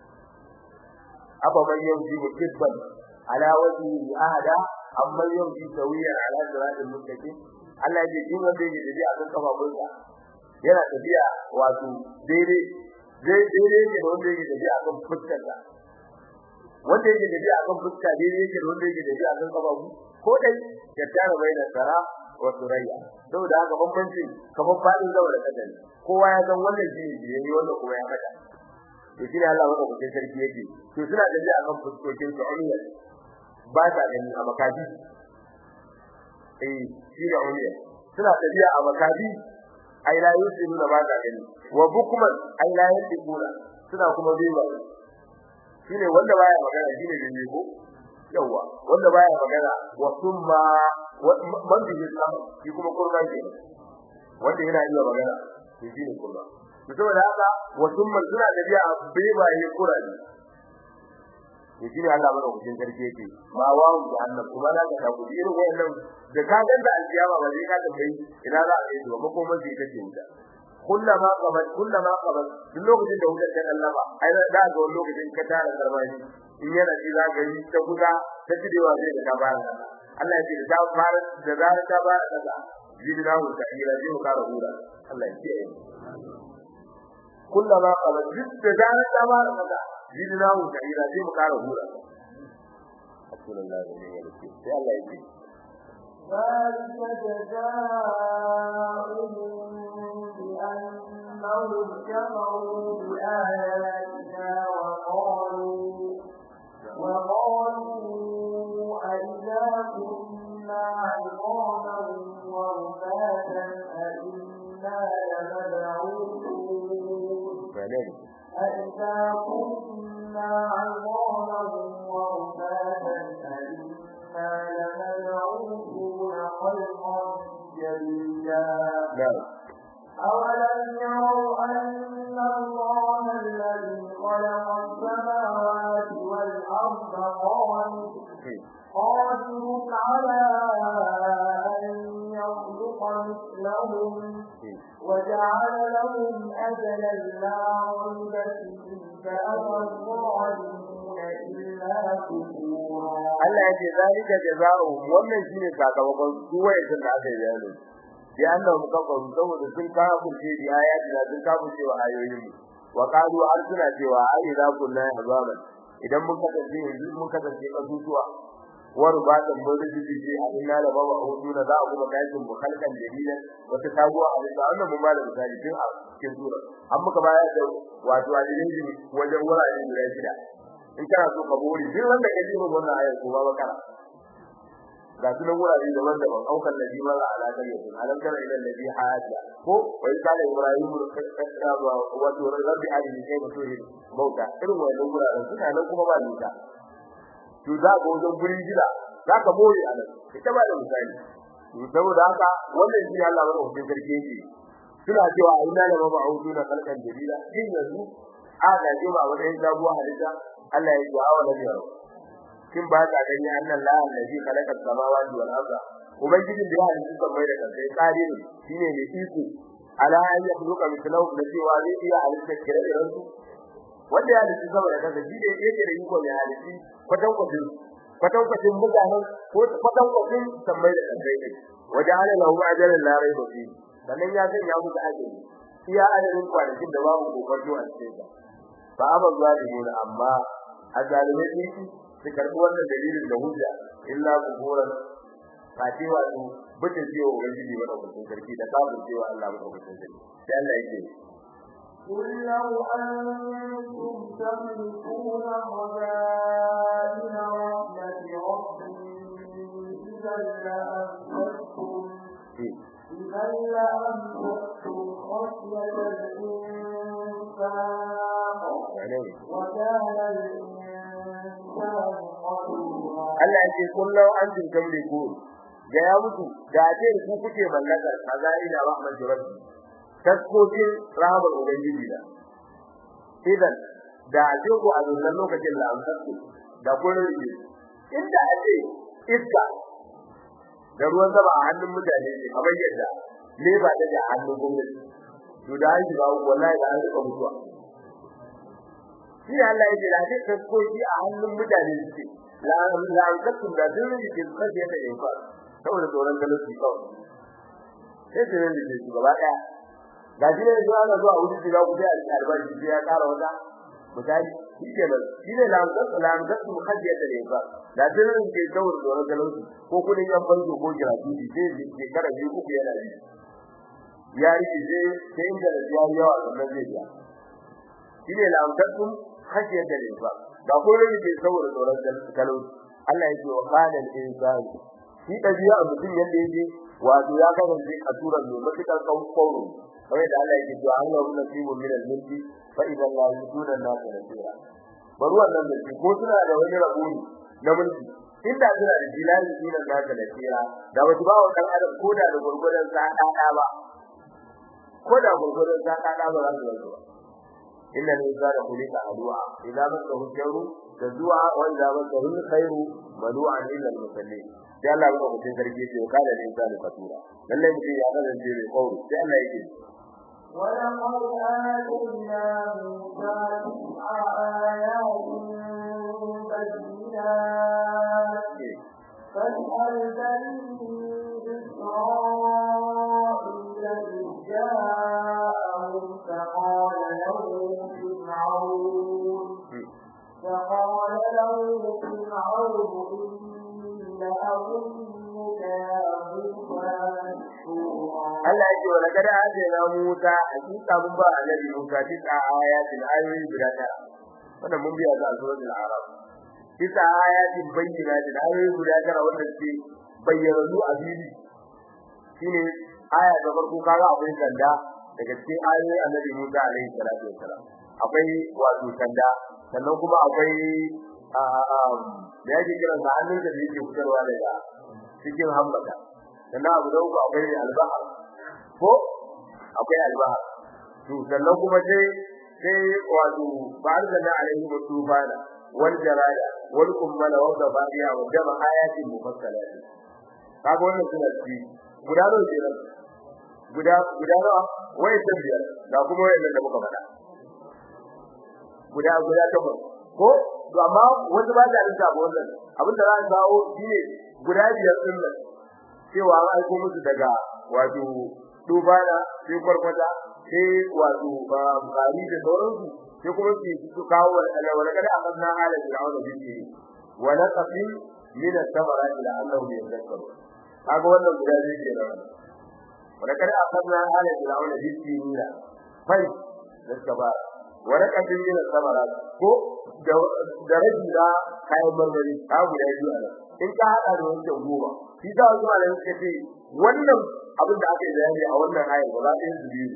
أبا من يمشي مكبا على وجهه أهدى أم من يمشي سويا على صراط المستقيم Allah ya ji wanda yake tafiya a kan kafafunsa yana tafiya wato daidai daidai yake da wanda yake tafiya a kan fuskarsa wanda yake tafiya a kan fuska daidai yake da wanda yake tafiya a kan kafafu ko dai ya tara baina sara wa surayya saboda haka bambanci kamar fadin zawa da kadari kowa ya san wannan shi ne yayi wannan kuma ya fada to shi ne Allah wanda kuke sarki yake to suna da ji akan fuskokin su amiya ba ta gani a makabi eh shi da amiya suna da ji a makabi ai la yusiru da ba ta gani wa bukman ai la yasibuna suna kuma biwa shi ne wanda baya magana shi ne dinne ko yawa wanda baya magana wa summa man bi islam shi kuma kurban ke wanda yana iya magana shi ne kurban saboda haka wasu suna da biya bai bai kurani yake ne Allah bada hujin sarki yake ba wawu da Allah kuma da ka ku irin wayannan da ka ganda alkiyama ba zai ka da bai ina za a yi to ba kuma zai kace wuta kullama qabat kullama qabat duk lokacin da wutar ta Allah ba ai da ga wani lokacin ka tara karbashi in yana ji za ga yi ta guda ta tidewa zai da kabara Allah ya ce da fara da zara ta ba da jidina hu ta ira ji mu kara hura Allah ya ce kullama qabat da zara ta ba da jidina hu ta ira ji mu kara hura sallallahu alaihi wa sallam sai Allah ya ce ذلك جزاؤهم بأنهم كفروا بآياتنا وقالوا وقالوا أئذا كنا عظاما ورفاتا أئنا لمبعوثون أئذا كنا عظاما ورفاتا أئنا لمبعوثون خلقا جديدا أولم يروا أن الله الذي خلق السماوات والأرض قادر قادر على أن يخلق مثلهم وجعل لهم أجلا لا ريب فيه فأبى الظالمون إلا كفورا. Allah ya ce zalika jazaohum wannan shine sakamakon su wayan da aka yi yanzu ya annahu kafaru saboda sun kafirce da ayati da sun kafirce wa ayoyin mu wa qalu arsuna cewa ai da kullu hazaman idan mun kasance yanzu mun kasance kasuwa ورباطا مولدي في أننا لبابا أودونا ذا أبو مكايكم مخلقا جديدا وتتابوا على أنه ممالا مثالي في الكنزورة أما كما يأتوا واتوا عليهم وجوّلا عليهم الأجداء إن كان سوء قبولي في وانا كثير من آية كما وكرا لكن هو الذي لمن دفن أو كالذي مر على كريم ألم تر إلى الذي حاجة هو وإذ قال إبراهيم وتور رب هذه كيف تهل موتى إنه يقول على سنة لكم ما نوتا to za ka wajen gurin gida za ka more a nan ita ba da misali to saboda haka wannan shi Allah ba da sarki yake suna cewa inna la mab'udu na kalkan jarida din yanzu a da ji ba wannan dabuwa halitta Allah ya ji hawa da yaro kin ba ka gani annan la allazi khalaqa samawati wal arda ubangijin da ya halitta sammai da kansa kare ne shine ne iko ala an yakhluqa mithlahu da cewa zai iya halitta kire-kiren su wanda ya halitta sama da kansa shi ne yake da iko ya halitta kwatan kwatin kwatan kwatin mutanen ko kwatan kwatin sammai da kansa ne waja'ala lahu ajalan la rayba fi sannan ya sanya musu ajali iya adadin kwanakin da babu kokarto a cikin sa ba abin zalimi amma azalimai ne su karbi wannan dalilin da hujja illa kuburan fatiwa su bude cewa ubangiji wa rabbukin sarki da kafin cewa Allah ba rabbukin sarki sai Allah yake قل لو أنتم تملكون خزائن رحمة ربي إذا لأنفقتم إذا لأنفقتم خشية الإنفاق وكان الإنسان قدورا. Allah yake kullau antum tamlikun ga ya mutu da ake ku kuke mallakar khaza'ina rahmat rabbi taskokin rahmar ubangiji da idan da ake ku a wannan lokacin da an tsako da kullun rike inda ake iska da ruwan sama a hannun mutane ne kamar yadda ne ba da a hannun gwamnati to da an shiga wallahi da an rika mutuwa shi Allah yake da taskoki a hannun mutane suke la la yakun da dole ke kaje da yafa saboda tsoron talauci kawai sai da ne da shi gaba daya ga shi ne zuwa ga zuwa wuce shiga ku sai albashi sai ya kara wata misali shike nan shi ne la yakun la yakun kaje da yafa da dole ke saboda tsoron talauci ko kudin yan banki ko gratuity sai ke kara biyu ku yana yi ya yi sai sai inda da yawa yawa sannan zai ya shi ne la yakun kaje da yafa da kullun ke saboda tsoron talauci Allah yake wa qala al-insan shi dabi'a mutum yanda yake wato ya kasance a turan ne matakar kauro sai da Allah yake to Allah ya nasibu min al-mulki fa idan la yuduna an-nas nasira bari wannan da ko suna da wani rabuni na mulki inda suna da jilali dinan nas nasira da wato ba wa kan adam koda da gurgurdan sa dada ba koda gurgurdan sa dada ba za su zo inna al-insana khuliqa halu'a idza masahu sharru tazua wa idza masahu al-khairu malu'an illa al-musallin sai Allah ya rubuta sarki ce kada da insani fatura lalle mutum ya kasance mai kauri sai Allah yake ولقد آتينا موسى تسع آيات بينات فاسأل بني إسرائيل إذ جاءهم فقال له فرعون فقال له فرعون إن أظنك يا موسى Allah yake wa laqad atayna Musa hakika mun ba annabi Musa tisa ayatin ayoyi guda tara wannan mun biya ga suratul Araf tisa ayatin bayyinatin ayoyi guda tara wanda ke bayyana a fili shine aya ta farko kaga akwai sanda daga cikin ayoyi annabi Musa alaihi salatu wassalam akwai wato sanda sannan kuma akwai a a da yake kira da hannun da yake fitarwa daga cikin hambata sannan abu da uku akwai albahar ko akwai albahar to sannan kuma sai sai wato ba'alna alaihi mutubana wal jarada wal kummala wa dabariya wa jama ayatin mufassalat kaga wannan suna ci guda nawa kenan guda guda nawa wai tabbiyar da kuma wayannan da muka faɗa guda guda takwas ko to amma wanda ba da rinta ba wannan abinda za a kawo shine guda biyar din nan cewa an aiko musu daga wato dubana sai farfata sai wato ba gari da sauransu sai kuma su su kawo wala kada akanna halin fir'aun da bihi wala qafi min as-samarati la'allahum yadhakkarun kaga wannan guda ne ke nan wala kada akhadna ala fir'auna bisinina fai da ba wala kadin min as-samarati ko da da rajula kayan marmari ka guda biyu a nan in ka hada da wancan goma shi da zuwa nan kace wannan abin da aka yi bayani a wannan ayar gaba ɗayan su biyu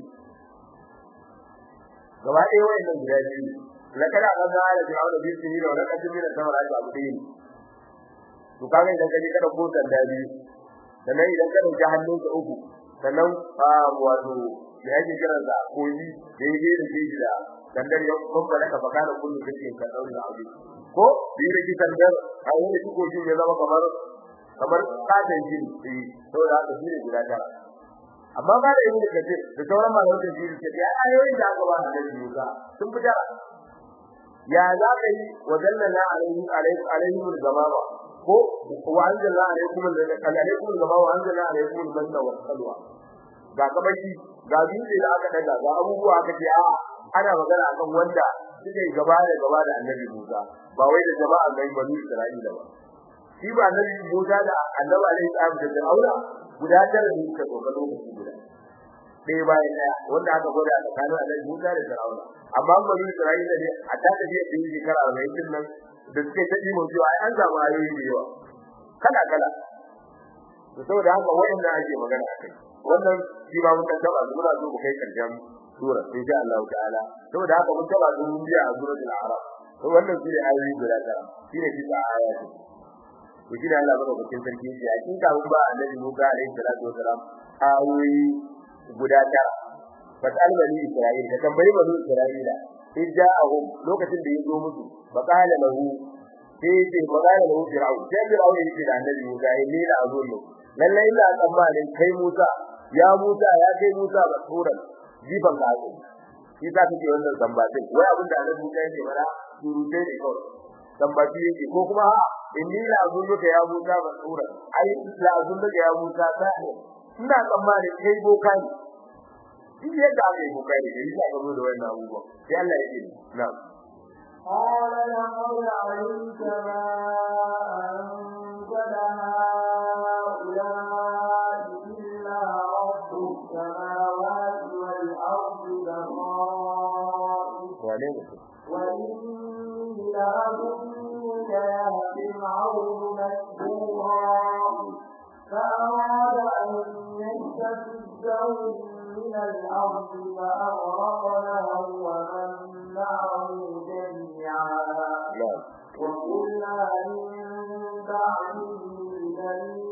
gaba ɗaya wayannan guda biyu lakada kaza ala fir'auna bisinina wala kadin min as-samarati abu ɗaya to kaga idan kaje kada ko sanda biyu sannan idan ka dauki hannunka uku sannan a wato da yake kiran da koyi da yake da shi da sandar ya kuma da kafa kana kullu kace ka dauri da abu ko bi da ki sandar a wani ko shi ya zama kamar kamar kadan shi eh to da haka shi ne guda tara amma ba da yin da kace da sauran malaman da shi ke ya ayoyin da aka ba da shi ga sun fita ya za ka yi wajallana alaihi alaihi alaihi zamama ko wa anzalna alaykum alaykum al-ghamama wa anzalna alaykum al-manna wa salwa ga kabashi ga biye da aka daga ga abubuwa aka ce a ana magana akan wanda suke gaba da gaba da Annabi Musa ba wai da jama'a mai bani Isra'ila ba shi ba Annabi Musa da Annabi alayhi salatu da Fir'auna guda tara ne suka doka lokaci guda sai bayan daya wanda aka gwada tsakanin Annabi Musa da Fir'auna amma bani Isra'ila ne a ta tafi da shekara arba'in din nan da suke ta imo cewa ai an samu ayoyi da yawa kala kala to saboda haka wanda ake magana akai wannan shi ba mun taba muna so mu kai karshen sura insha Allah ta'ala saboda haka mun taba mun biya a suratul a'raf to wannan shi ayoyi guda tara shine shi ta ayati to shi da Allah baka cikin sarki shi hakika mun ba Annabi Musa alaihi salatu wasalam ayoyi guda tara fatal bani Isra'ila da tambayi bani Isra'ila idja'ahum lokacin da yazo musu faqala lahu sai ce faqala lahu fir'aun sai fir'aun yake da Annabi Musa inni la azunnu lalle ina tsammanin kai Musa ya Musa ya kai Musa ba turan jifan ka ake shi ta kike wannan tambatin wai abin da Annabi Musa yake fara surute ne kawai tambati yake ko kuma inni la azunnu ya Musa ba turan ai la azunnu ya Musa sai ina tsammanin kai boka ne shi yadda ake boka ne shi ka zo da wannan abubuwa sai Allah yake na'am قال لقد علمت ما أنزل هؤلاء إلا رب السماوات والأرض بصائر وإني لأظنك يا فرعون مسحورا فأراد أن يستفزهم من الأرض فأغرقناه ومن معه جميعا وقلنا من بعده لبني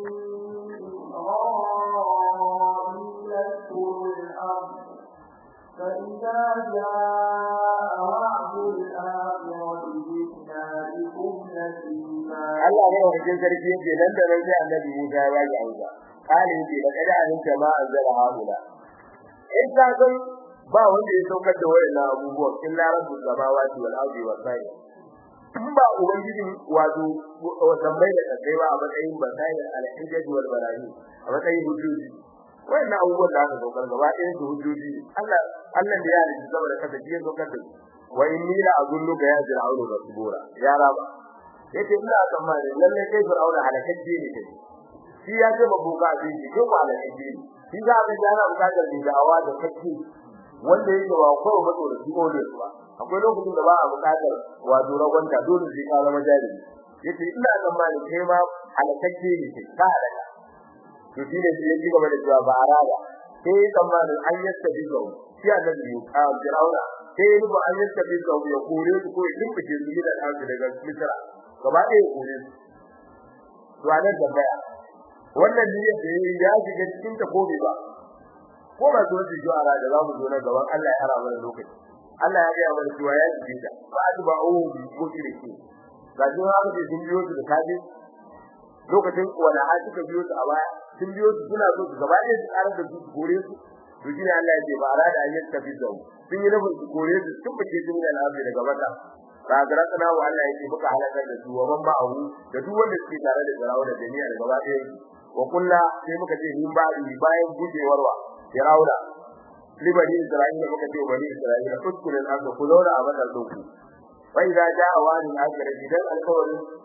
إسرائيل اذكروا الأرض فإذا جاء وعد الآخرة جئنا بكم نسيما. Allah ne wajen sarki yake nan da nan sai Annabi Musa ya yi auza. Kale yake da kada an jama'a anzala haula. In ka san ba wanda ya saukar da wayannan abubuwan illa rabbus samawati wal ardi was sa'i. In ba ubangiji wato tambayi da kai ba a matsayin basai al-hijaj wal barahi a matsayin hujjoji. Wayannan abubuwan da aka saukar gaba ɗayan su hujjoji. Allah Allah da ya yi saboda kada ya saukar da su. Wa inni la azunnuka ya fir'aunu rasbura ya raba yace ina tsammanin lalle kai fir'auna halakacce ne kai shi ya ce babu ka ji shi ko halakacce ne shi za ka ga ana bukatar da'awa da kake wanda yake ba ko ba to da shi ko ne ba akwai lokacin da ba a bukatar wato ragon da dole sai ka zama jari yace ina tsammanin kai ma halakacce ne kai ka halaka to shi ne yake gaba da cewa ba arada sai tsammanin an yasta bizo shi annabi ka fir'auna sai ruba an yasta bizo ya kore su ko ya dimfice su gidan azu daga Misra gaba ɗaya kore su to anan da baya wannan niyyar da yayi ya shiga cikin ta ko ba ko ba zo ji jawara da zamu zo nan gaban Allah ya hara mana lokaci Allah ya ga mana cewa ya ji ta ba ba o ko shirki ga jin haka da sun biyo su da kaje lokacin wala ha suka biyo su a baya sun biyo su suna so su gaba ɗaya su karar da su kore su to shi ne Allah ya ce ba ara da ayyuka fi zau sun yi nufin su kore su tun bace sun da al'abi daga bata kaga kana wa Allah yake muka halakar da su wa man ba'u da duk wanda suke tare da Firawo da jami'a da gaba ɗaya wa kullu sai muka ce min ba'i bayan gujewarwa Firauna libani Isra'ila muka ce bani Isra'ila uskulul ardu kulura abadal duku fa idza ja'a wa'dul akhirah idan alqawlu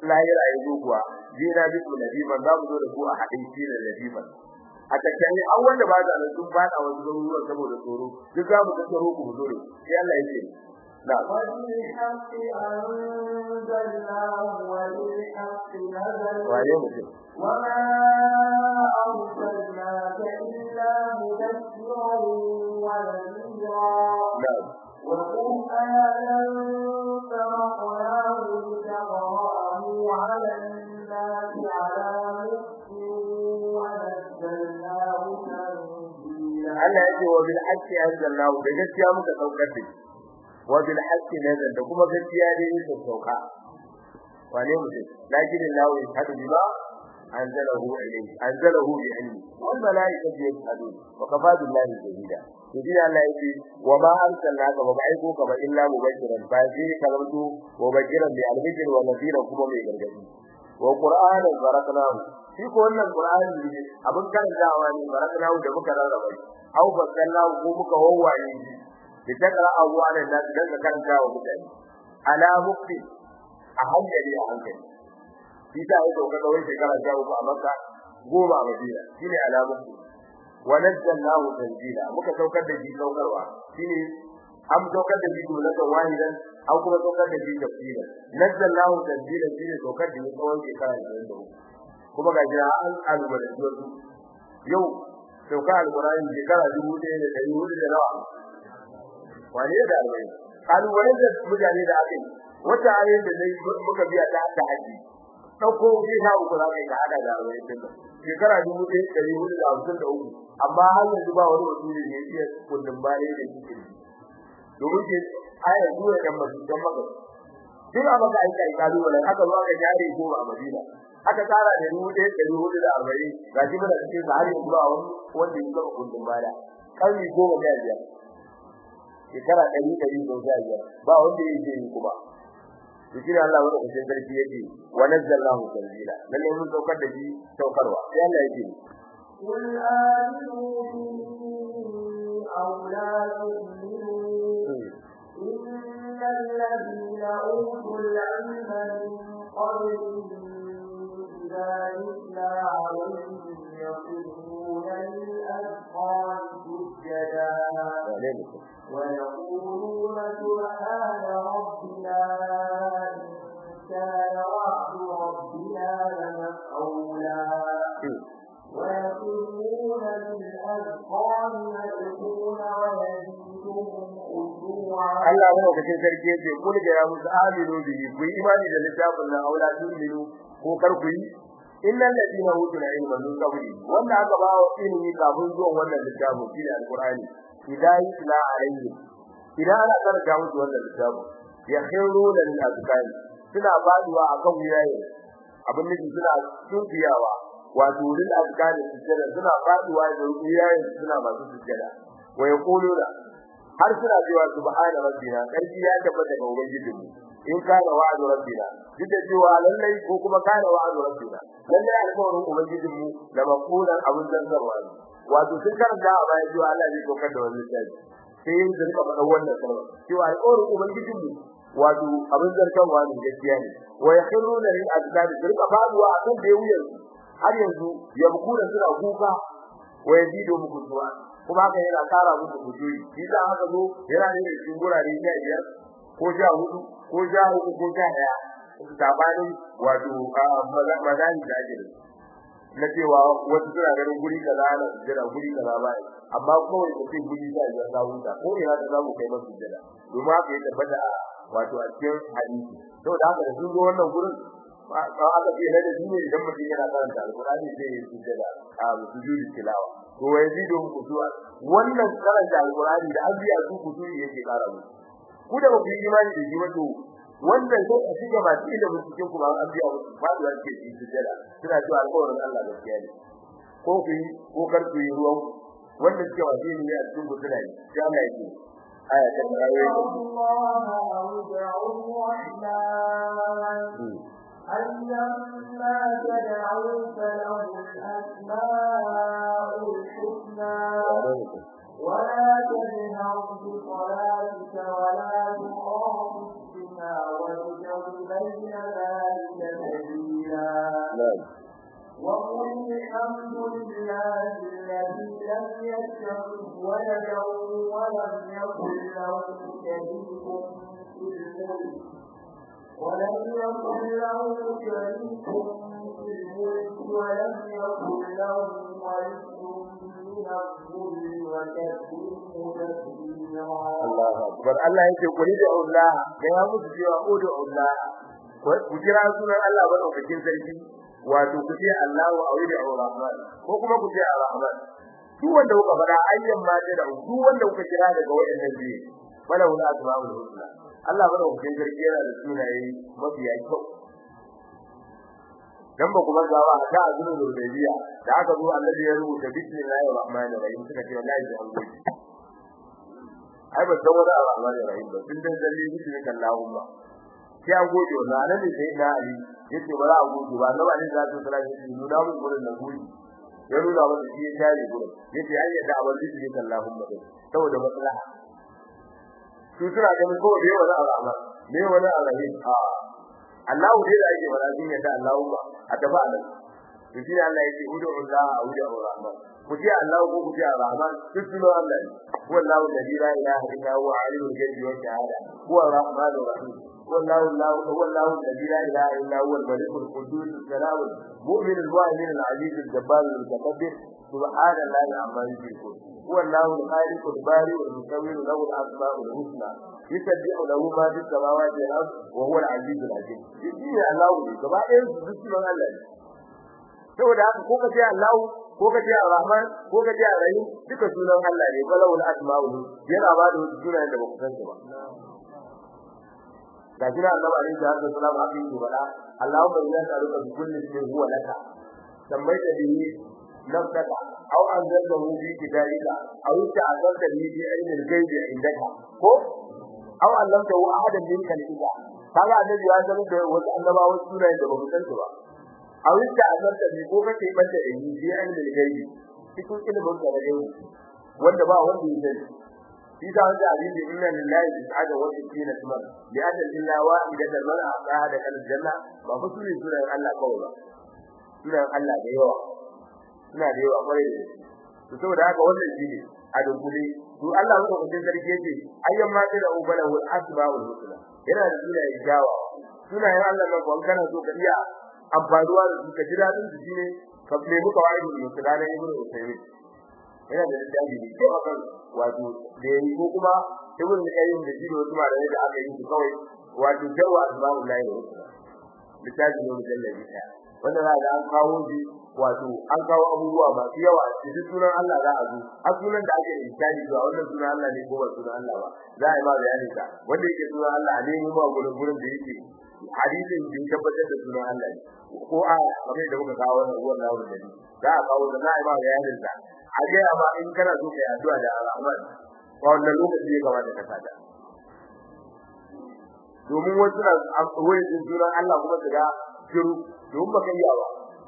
lahira ya zo kuwa jina bi ladiban za mu zo da ku a hadin shi da ladiban a tattare an wanda ba da sun fada wasu garuruwa saboda tsoro duk za mu ga tsoro ku zo da sai Allah yake na وَبِالْحَقِّ أَنزَلْنَاهُ وَبِالْحَقِّ نَزَلَ waye mutum وَمَا أَرْسَلْنَاكَ إِلَّا مُبَشِّرًا وَنَذِيرًا na'am وَقُرْآنًا فَرَقْنَاهُ لِتَقْرَأَهُ عَلَى النَّاسِ عَلَى مُكْثٍ وَنَزَّلْنَاهُ تَنزِيلًا Allah yake wa bil haqqi anzalnahu da gaskiya muka saukar da shi wa bil haqqi nazal da kuma gaskiya ne yake sauka wane mutum lakin Allah ya hadu bima anzalahu ilayhi anzalahu bi ilmi wal malaikatu yashhadun wa kafa billahi shahida to dai Allah yake wa ma arsalnaka ba bai ko ka ba illa mubashiran fa sai kalamtu wa bashiran bi albishir wa nadhira kuma mai gargadi wa qur'anan baraknahu shi ko wannan qur'ani ne abin karantawa ne baraknahu da muka rarraba shi au bakallahu ko muka wawaye shi da takara abuwa da da dan karantawa mutane ala mukti a hankali a hankali shi ta yi doka da wani shekara ta uku a Makka goma a Madina shine ala mukti wa nazzalnahu tanzila muka saukar da shi saukarwa shine am saukar da shi dole wahidan au kuma saukar da shi tafsira nazzalnahu tanzila shine saukar da shi tsawon shekara da uku kuma ga jira an alwala su yau sauka alqur'ani shekara dubu ɗaya da ɗari hudu da nawa wani da alwala alwala da mutane da ake wata ayoyin da zai muka biya ta ta haji dauko shi ha uku za ka hada da alwala din shekara dubu ɗaya da ɗari hudu da hamsin da uku amma har yanzu ba wani mutum ne ya iya kullum bare da shi domin ke ayar zuwa kan masu dan maka duk abin da aka yi kalubale aka zo aka jare ko a Madina aka tsara da dubu ɗaya da ɗari hudu da arba'in ga shi muna cikin har yanzu ba wani wanda ya zama kullum baya kalmi goma da biyar shekara ɗari ɗari da biyar ba wanda ya yi kuma shi Allah wanda kuke sarki yake wa nazzalnahu tanzila lalle mun saukar da shi saukarwa sai Allah yake قل آمنوا به أو لا تؤمنوا إن الذين أوتوا العلم من قبله إذا يتلى عليهم يخرون للأذقان سجدا ويقولون سبحان ربنا إن كان وعد ربنا لمفعولا ويقولون للأذقان يبكون ويزيدهم خشوعا Allah ne lokacin sarki yake kul ga ya musu aminu bihi ku imani da littafin nan aula tu'minu ko kar ku yi innal ladina utul ilma min qabli wanda aka ba wa ilmi kafin zuwan wannan littafin shi alqur'ani idan yutla alayhi idan ana karanta musu wannan littafin ya khairu lil azkari suna faduwa akan wuyaye abin da suna tsufiyawa wato lil azkari sujada suna faduwa da wuyaye suna masu sujada wa yaquluna har suna cewa subhana rabbina karfi ya tabbata ga ubangijinmu in kana wa'du rabbina duk da cewa lallai ko kuma kana wa'du rabbina lallai alƙawarin ubangijinmu da makulan abin zanzarwa wato sun karanta a bayan cewa Allah zai kokar da wannan sai sai yin zurka faɗa wannan sarwa cewa alƙawarin ubangijinmu wato abin zartarwa ne gaskiya ne wa yakhruna lil azkar zurka faduwa akan da wuyan har yanzu yabkuna suna kuka wa yazidu muku zuwa kuma haka yana kara muku kujuri shi da haka zo yana ne cikin gurare sha biyar ko sha hudu ko sha uku ko sha daya sabanin wato mazani da ake da na cewa wasu suna ganin guri kaza na jira guri kaza ba amma kawai da ce guri sha biyar za mu ta ko ina da za mu kai masu jira domin haka ya tabbata wato a cikin hadisi saboda haka da sun zo wannan gurin aka ce na da dine idan mutum yana karanta alqur'ani sai ya sujjada a sujudi tilawa to yazidu kutuwa wannan karanta alqur'ani da an biya su kuturi yake kara mu ku da ku imani da shi wato wannan sai a cikin masu ilimin cikin ku ba an biya musu ba da yake yi sujjada suna cewa alƙawarin Allah gaskiya ne ko ku yi ko kar ku yi ruwan wanda suke waje ne a cikin ku suna yi sai Allah yake aya ta أيما تدعوا فله الأسماء الحسنى ولا تجهر بصلاتك ولا تخافت بها وابتغ بين ذلك وقل الحمد لله الذي لم يتخذ ولدا ولم يكن له شريك في الملك ولم يكن له شريك في الملك ولم يكن له ولي من الظل وكبره تكبيرا. الله أكبر. الله yake kuri da Allah da ya musu cewa udu Allah ku kira sunan Allah ba daukakin sarki wato ku ce Allahu awida ar-Rahman ko kuma ku ce ar-Rahman duk wanda kuka fada ayyan ma da duk wanda kuka kira daga wayannan biyu bala wala asmaul husna Allah ba daukakin sarki yana da sunaye mafiya kyau dan ba kuma gawa da azumin rubiya da aka zo Allah ya rubuta bismillahir rahmanir rahim suka ce wallahi da Allah ai ba san wani rahmanir rahim ba tun dan dalili bismika Allahumma sai an gode wa nan ne sai da Ali yace bara a gode ba na ba ne zatu sallallahu alaihi wasallam nuna mun gurin nan gudi ya nuna masa shi ya tare gurin yace ai da abin bismika Allahumma saboda maslaha su suna ganin ko da yawa rahman ne wani rahim a Allah dai da yake wala din da Allahumma a taba nan shi Allah yake udu Allah udu Rahman ku ji Allah ko ku ji Rahman duk sunan Allah ne wallahu alladhi la ilaha illa huwa alimul ghaibi wa shahada huwa Rahmanur Rahim wallahu Allah wallahu alladhi la ilaha illa huwa al-malikul qudus as-salam mu'min al-mu'min al-aziz al-jabbar al-mutakabbir subhanallahi amma yushrikun huwa Allah al-khaliq al-bari wal-musawwir lahu al-asma'ul husna يسبح له ما في السماوات والارض وهو العزيز الحكيم shi Allah ne gaba ɗayan su sunan Allah ne saboda haka ko kace Allah ko kace Ar-Rahman ko kace Ar-Rahim duka sunan Allah ne balawul asma'u yana ba da sunan da baku san su ba da kira Allah alaihi wasallam haka yake bada Allahumma inna nas'aluka bi kulli shay'in huwa laka sammaita bihi nafsaka aw anzaltahu fi kitabika aw ta'azzarta bihi bi ilmi al-ghaibi indaka ko aw allamta wa ahadan min kalika kaga annabi ya zama da wasu annabawa sunayen da babu san su ba aw yadda azanta bi ko kace banda da yi bi an da gaibi cikin ilimin da gaibi wanda ba wanda ya sani shi da wanda abin da inna lillahi ta'ala wa inna kuma bi adal illa wa ida mar'a qada kal janna ba ku sunan sunan Allah kawai ba sunan Allah da yawa suna da yawa kwarai da su saboda haka wannan shi ne a dunkule to Allah ya rubuta sarki yake ayyan ma da ubala wal asmaul husna yana da sunaye jawa sunayen Allah nan ban kana so ka iya amfaruwa da ka ji dadin su shine ka ne muka wai mu tsana ibn Usaymin yana da dadi ne ko akan wato da yi ko kuma ibn Qayyim da shi da wasu malamai da aka yi su kawai wato jawa asmaul lahi husna litaji ne mujallabi ta wanda za ga an kawo shi wato an kawo abubuwa masu yawa cikin sunan Allah za a zo a sunan da ake insani to wannan sunan Allah ne ko ba sunan Allah ba za a yi ma bayani ta wanda yake sunan Allah ne mu ba gurin gurin da yake hadisin din tabbatar da sunan Allah ne ko a kamar da muka kawo wannan ruwan lawo da ni za a kawo da za a yi ma bayanin ta a ga amma in kana so kai addu'a da Rahman wannan lokaci ya kamata ka sada domin wasu na wani sunan Allah kuma su ga shiru domin baka yi ba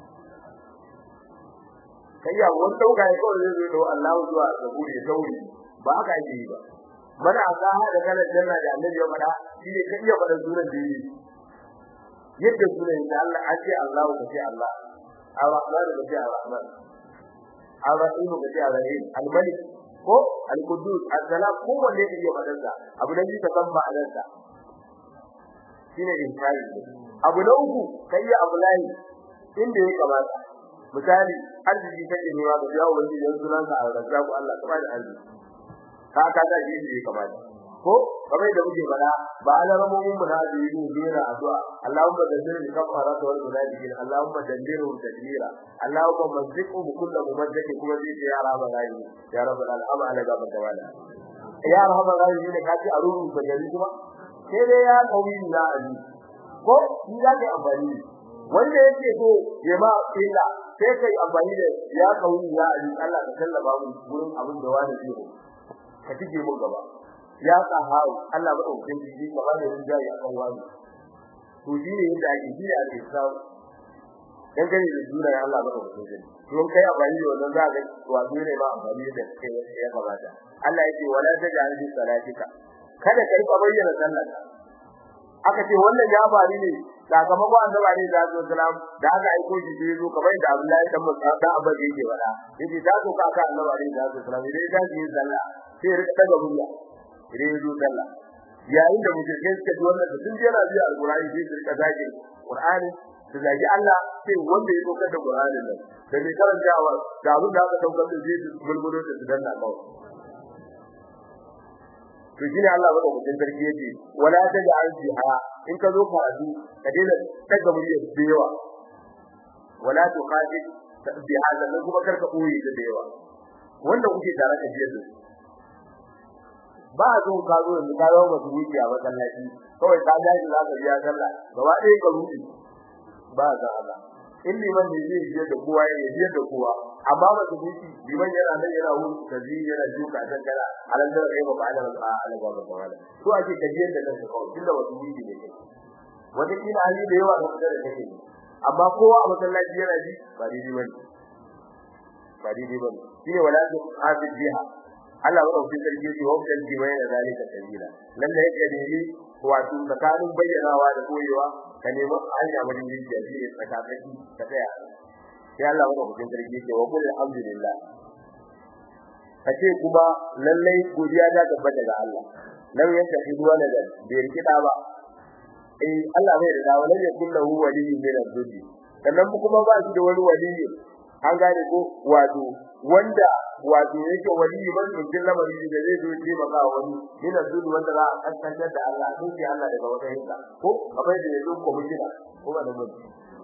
kayya wani dauka ya kawai zai zo Allah zuwa zaburi ya tauri ba haka yake yi ba mana aka hada kana janna da Annabi ya fada shi ne kai ya fada sunan da yi yadda sunan da Allah ake Allah ka ce Allah Ar-Rahman ka ce Ar-Rahman Ar-Rahim ka ce Ar-Rahim Al-Malik ko Al-Quddus As-Salam ko wanda yake iya fadar sa abu da yake kan ma'anar sa shine insani abu na uku kai ya Abdullahi inda yake kamata misali arziki take ne wa ga yawo wanda yanzu sunan ka Ar-Razzaq Allah ka bada arziki ka ka da shi ne kamata ko kamar da muke fada ba alaramomin mu na addini ne dole addu'a Allahumma dabbir li kafarata wal munafiqin Allahumma dabbiru tadbira Allahumma mazziqu kullu mumazzaqi kuma zai ce ya rabbal alamin ya rabbal alamin ala gaba gaba ya rabbal alamin ne kace a rubu da gari kuma sai dai ya kawi na ali ko ni da ke amfani wanda yake so ya ma illa sai kai amfani da ya kawi ya ali Allah ka sallaba mu gurin abin da wani zai ka tije mu gaba ya saharu Allah ba dauke shi gaba da rinjaye akan wani to shi ne yadda ake shi ake samu dan gani da jura ya Allah ba dauke shi don kai amfani da wannan zaka wato ne ma amfani da kai ya kamata Allah yake wala taj'al bi salatika kada kai ka bayyana sallarka aka ce wannan ya bari ne sakamakon annabi alaihi salatu wasalam da aka aiko shi sai zo kamar da Abdullahi dan Mas'ud da Abba yake wada yace ta zo ka annabi alaihi salatu wasalam idan ya ji sallah sai ya rika daga murya idan ya zo sallah yayin da mutum suka ji wannan sun je na biya alqur'ani sai su rika zage qur'ani su zage Allah sai wanda ya dokar da qur'ani nan da ne karantawa da abin da aka daukar da zai bulbulo da su danna kawai to shine Allah bada mutum sarki yace wala taj'al fiha in ka zo karatu ka dena daga muryar da yawa wala tuqatil bi hada nan kuma karka boye da yawa wanda kuke tare da biyar da ba a zo ka zo da ka zo ba su wuce a masallaci kawai ka ga shi za ka biya sallah gaba ɗaya ka rufe ba za Allah in liman ne zai biya da kowa ya biya da kowa amma ba su wuce liman yana nan yana wuce kaji yana duka dan kana alan da kai ba ba da ala ba ba wala to ake kajiyar da kanka kawai tunda wasu wuce ne kai wata kila hali da yawa da kusa da kake amma kowa a masallaci yana ji ba daidai bane ba daidai bane shine wala tu hafiz biha Allah ya rubuta sarki shi wakil ji wai da zalika sabila lalle yake dai wato tsakanin bayyanawa da koyewa ka nemi hanya wajen yin jaji tsakatsaki ka tsaya sai Allah ya rubuta sarki shi wa qul alhamdulillah kace kuma lalle godiya ta tabbata ga Allah nan yake hiduwa da bai rikida ba eh Allah bai da wala ya kullu waliyyi min az-zulmi sannan kuma ba shi da wani waliyyi an gane ko wato wanda wato yake waliyyi ban cikin lamari da zai zo ce maka wani min az-zulmi wanda za a kankantar da Allah sai Allah daga wata hinka ko abai da yazo ko mujina ko ba da mutum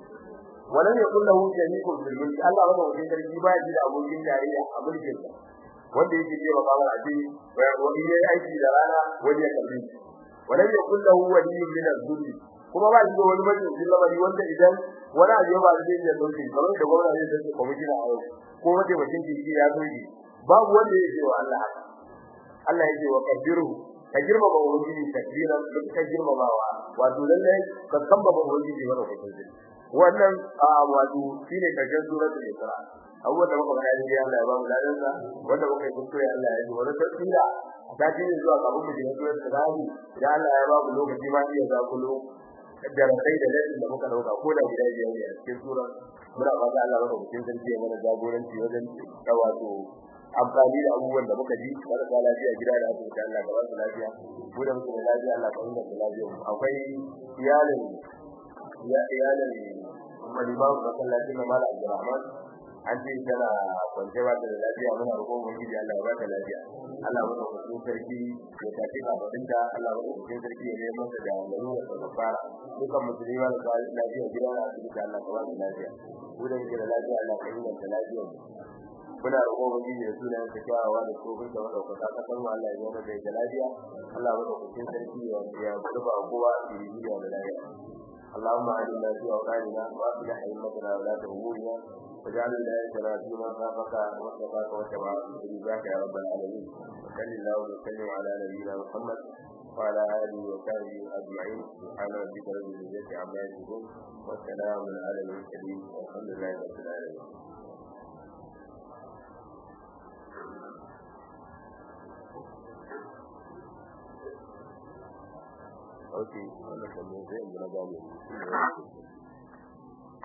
wala ya kullu jami'un fil mulk Allah ba wajen sarki ba shi da abokin tarayya a mulkin sa wanda yake ce maka wa aji wani yayi aiki da rana wani ya kalli wala ya kullu waliyyi min az-zulmi kuma ba shi da wani mutum lamari wanda idan wani aje ba zai yi dauki kamar da gwamnati zai ce kwamitin a yau ko wanda mutum ke ya zo yi babu wanda yake wa Allah Allah yake wa kabiru ka girma ba wani takbira ka girma ba wato lalle ka kamba ba wani ji wala ko wannan wato shine karshen suratul Isra abubuwan da muka bayani dai Allah ya ba mu ladansa wanda muka yi kuskure Allah ya yi wani tafsira ta ji zuwa ga mu da suratul Isra da Allah ya ba mu lokaci ma iya za ku lo kaddara sai da ladin da muka dauka ko da guda biyar ne a cikin sura muna fata Allah ya rubuta cikin sarki mana jagoranci wajen wato amfani da abubuwan da muka ji marasa lafiya gida da asibiti Allah ka ba su lafiya mu da muke lafiya Allah ka inganta lafiya akwai iyalin ya iyalin maliman masallacin na Malam Abdulrahman an ce tana kwance ba da lafiya muna roƙon ubangiji Allah ya ba ta lafiya Allah ya roƙo cikin sarki ya tafi kafarinta Allah ya roƙo cikin sarki ya nemi masa da lalura da fara dukan musulmi ba da lafiya gida da asibiti Allah ka ba su lafiya mu da muke da lafiya Allah ka inganta lafiya muna roƙon ubangiji da sunan sa kyawawa da kofin da madaukaka ka san Allah ya zama da lafiya Allah ya roƙo cikin sarki ya zuba kowa duniya da lafiya اللهم اجعلنا في اوطاننا واصلح ائمتنا ولاة امورنا واجعل ولايتنا فيما خافك واتقاك واتبع رضاك يا رب العالمين وصل اللهم وسلم على نبينا محمد وعلى اله وصحبه اجمعين سبحان ربك رب العزه عما يصفون والسلام على المرسلين والحمد لله رب العالمين. Okay, wannan kan ne zai yi na gane.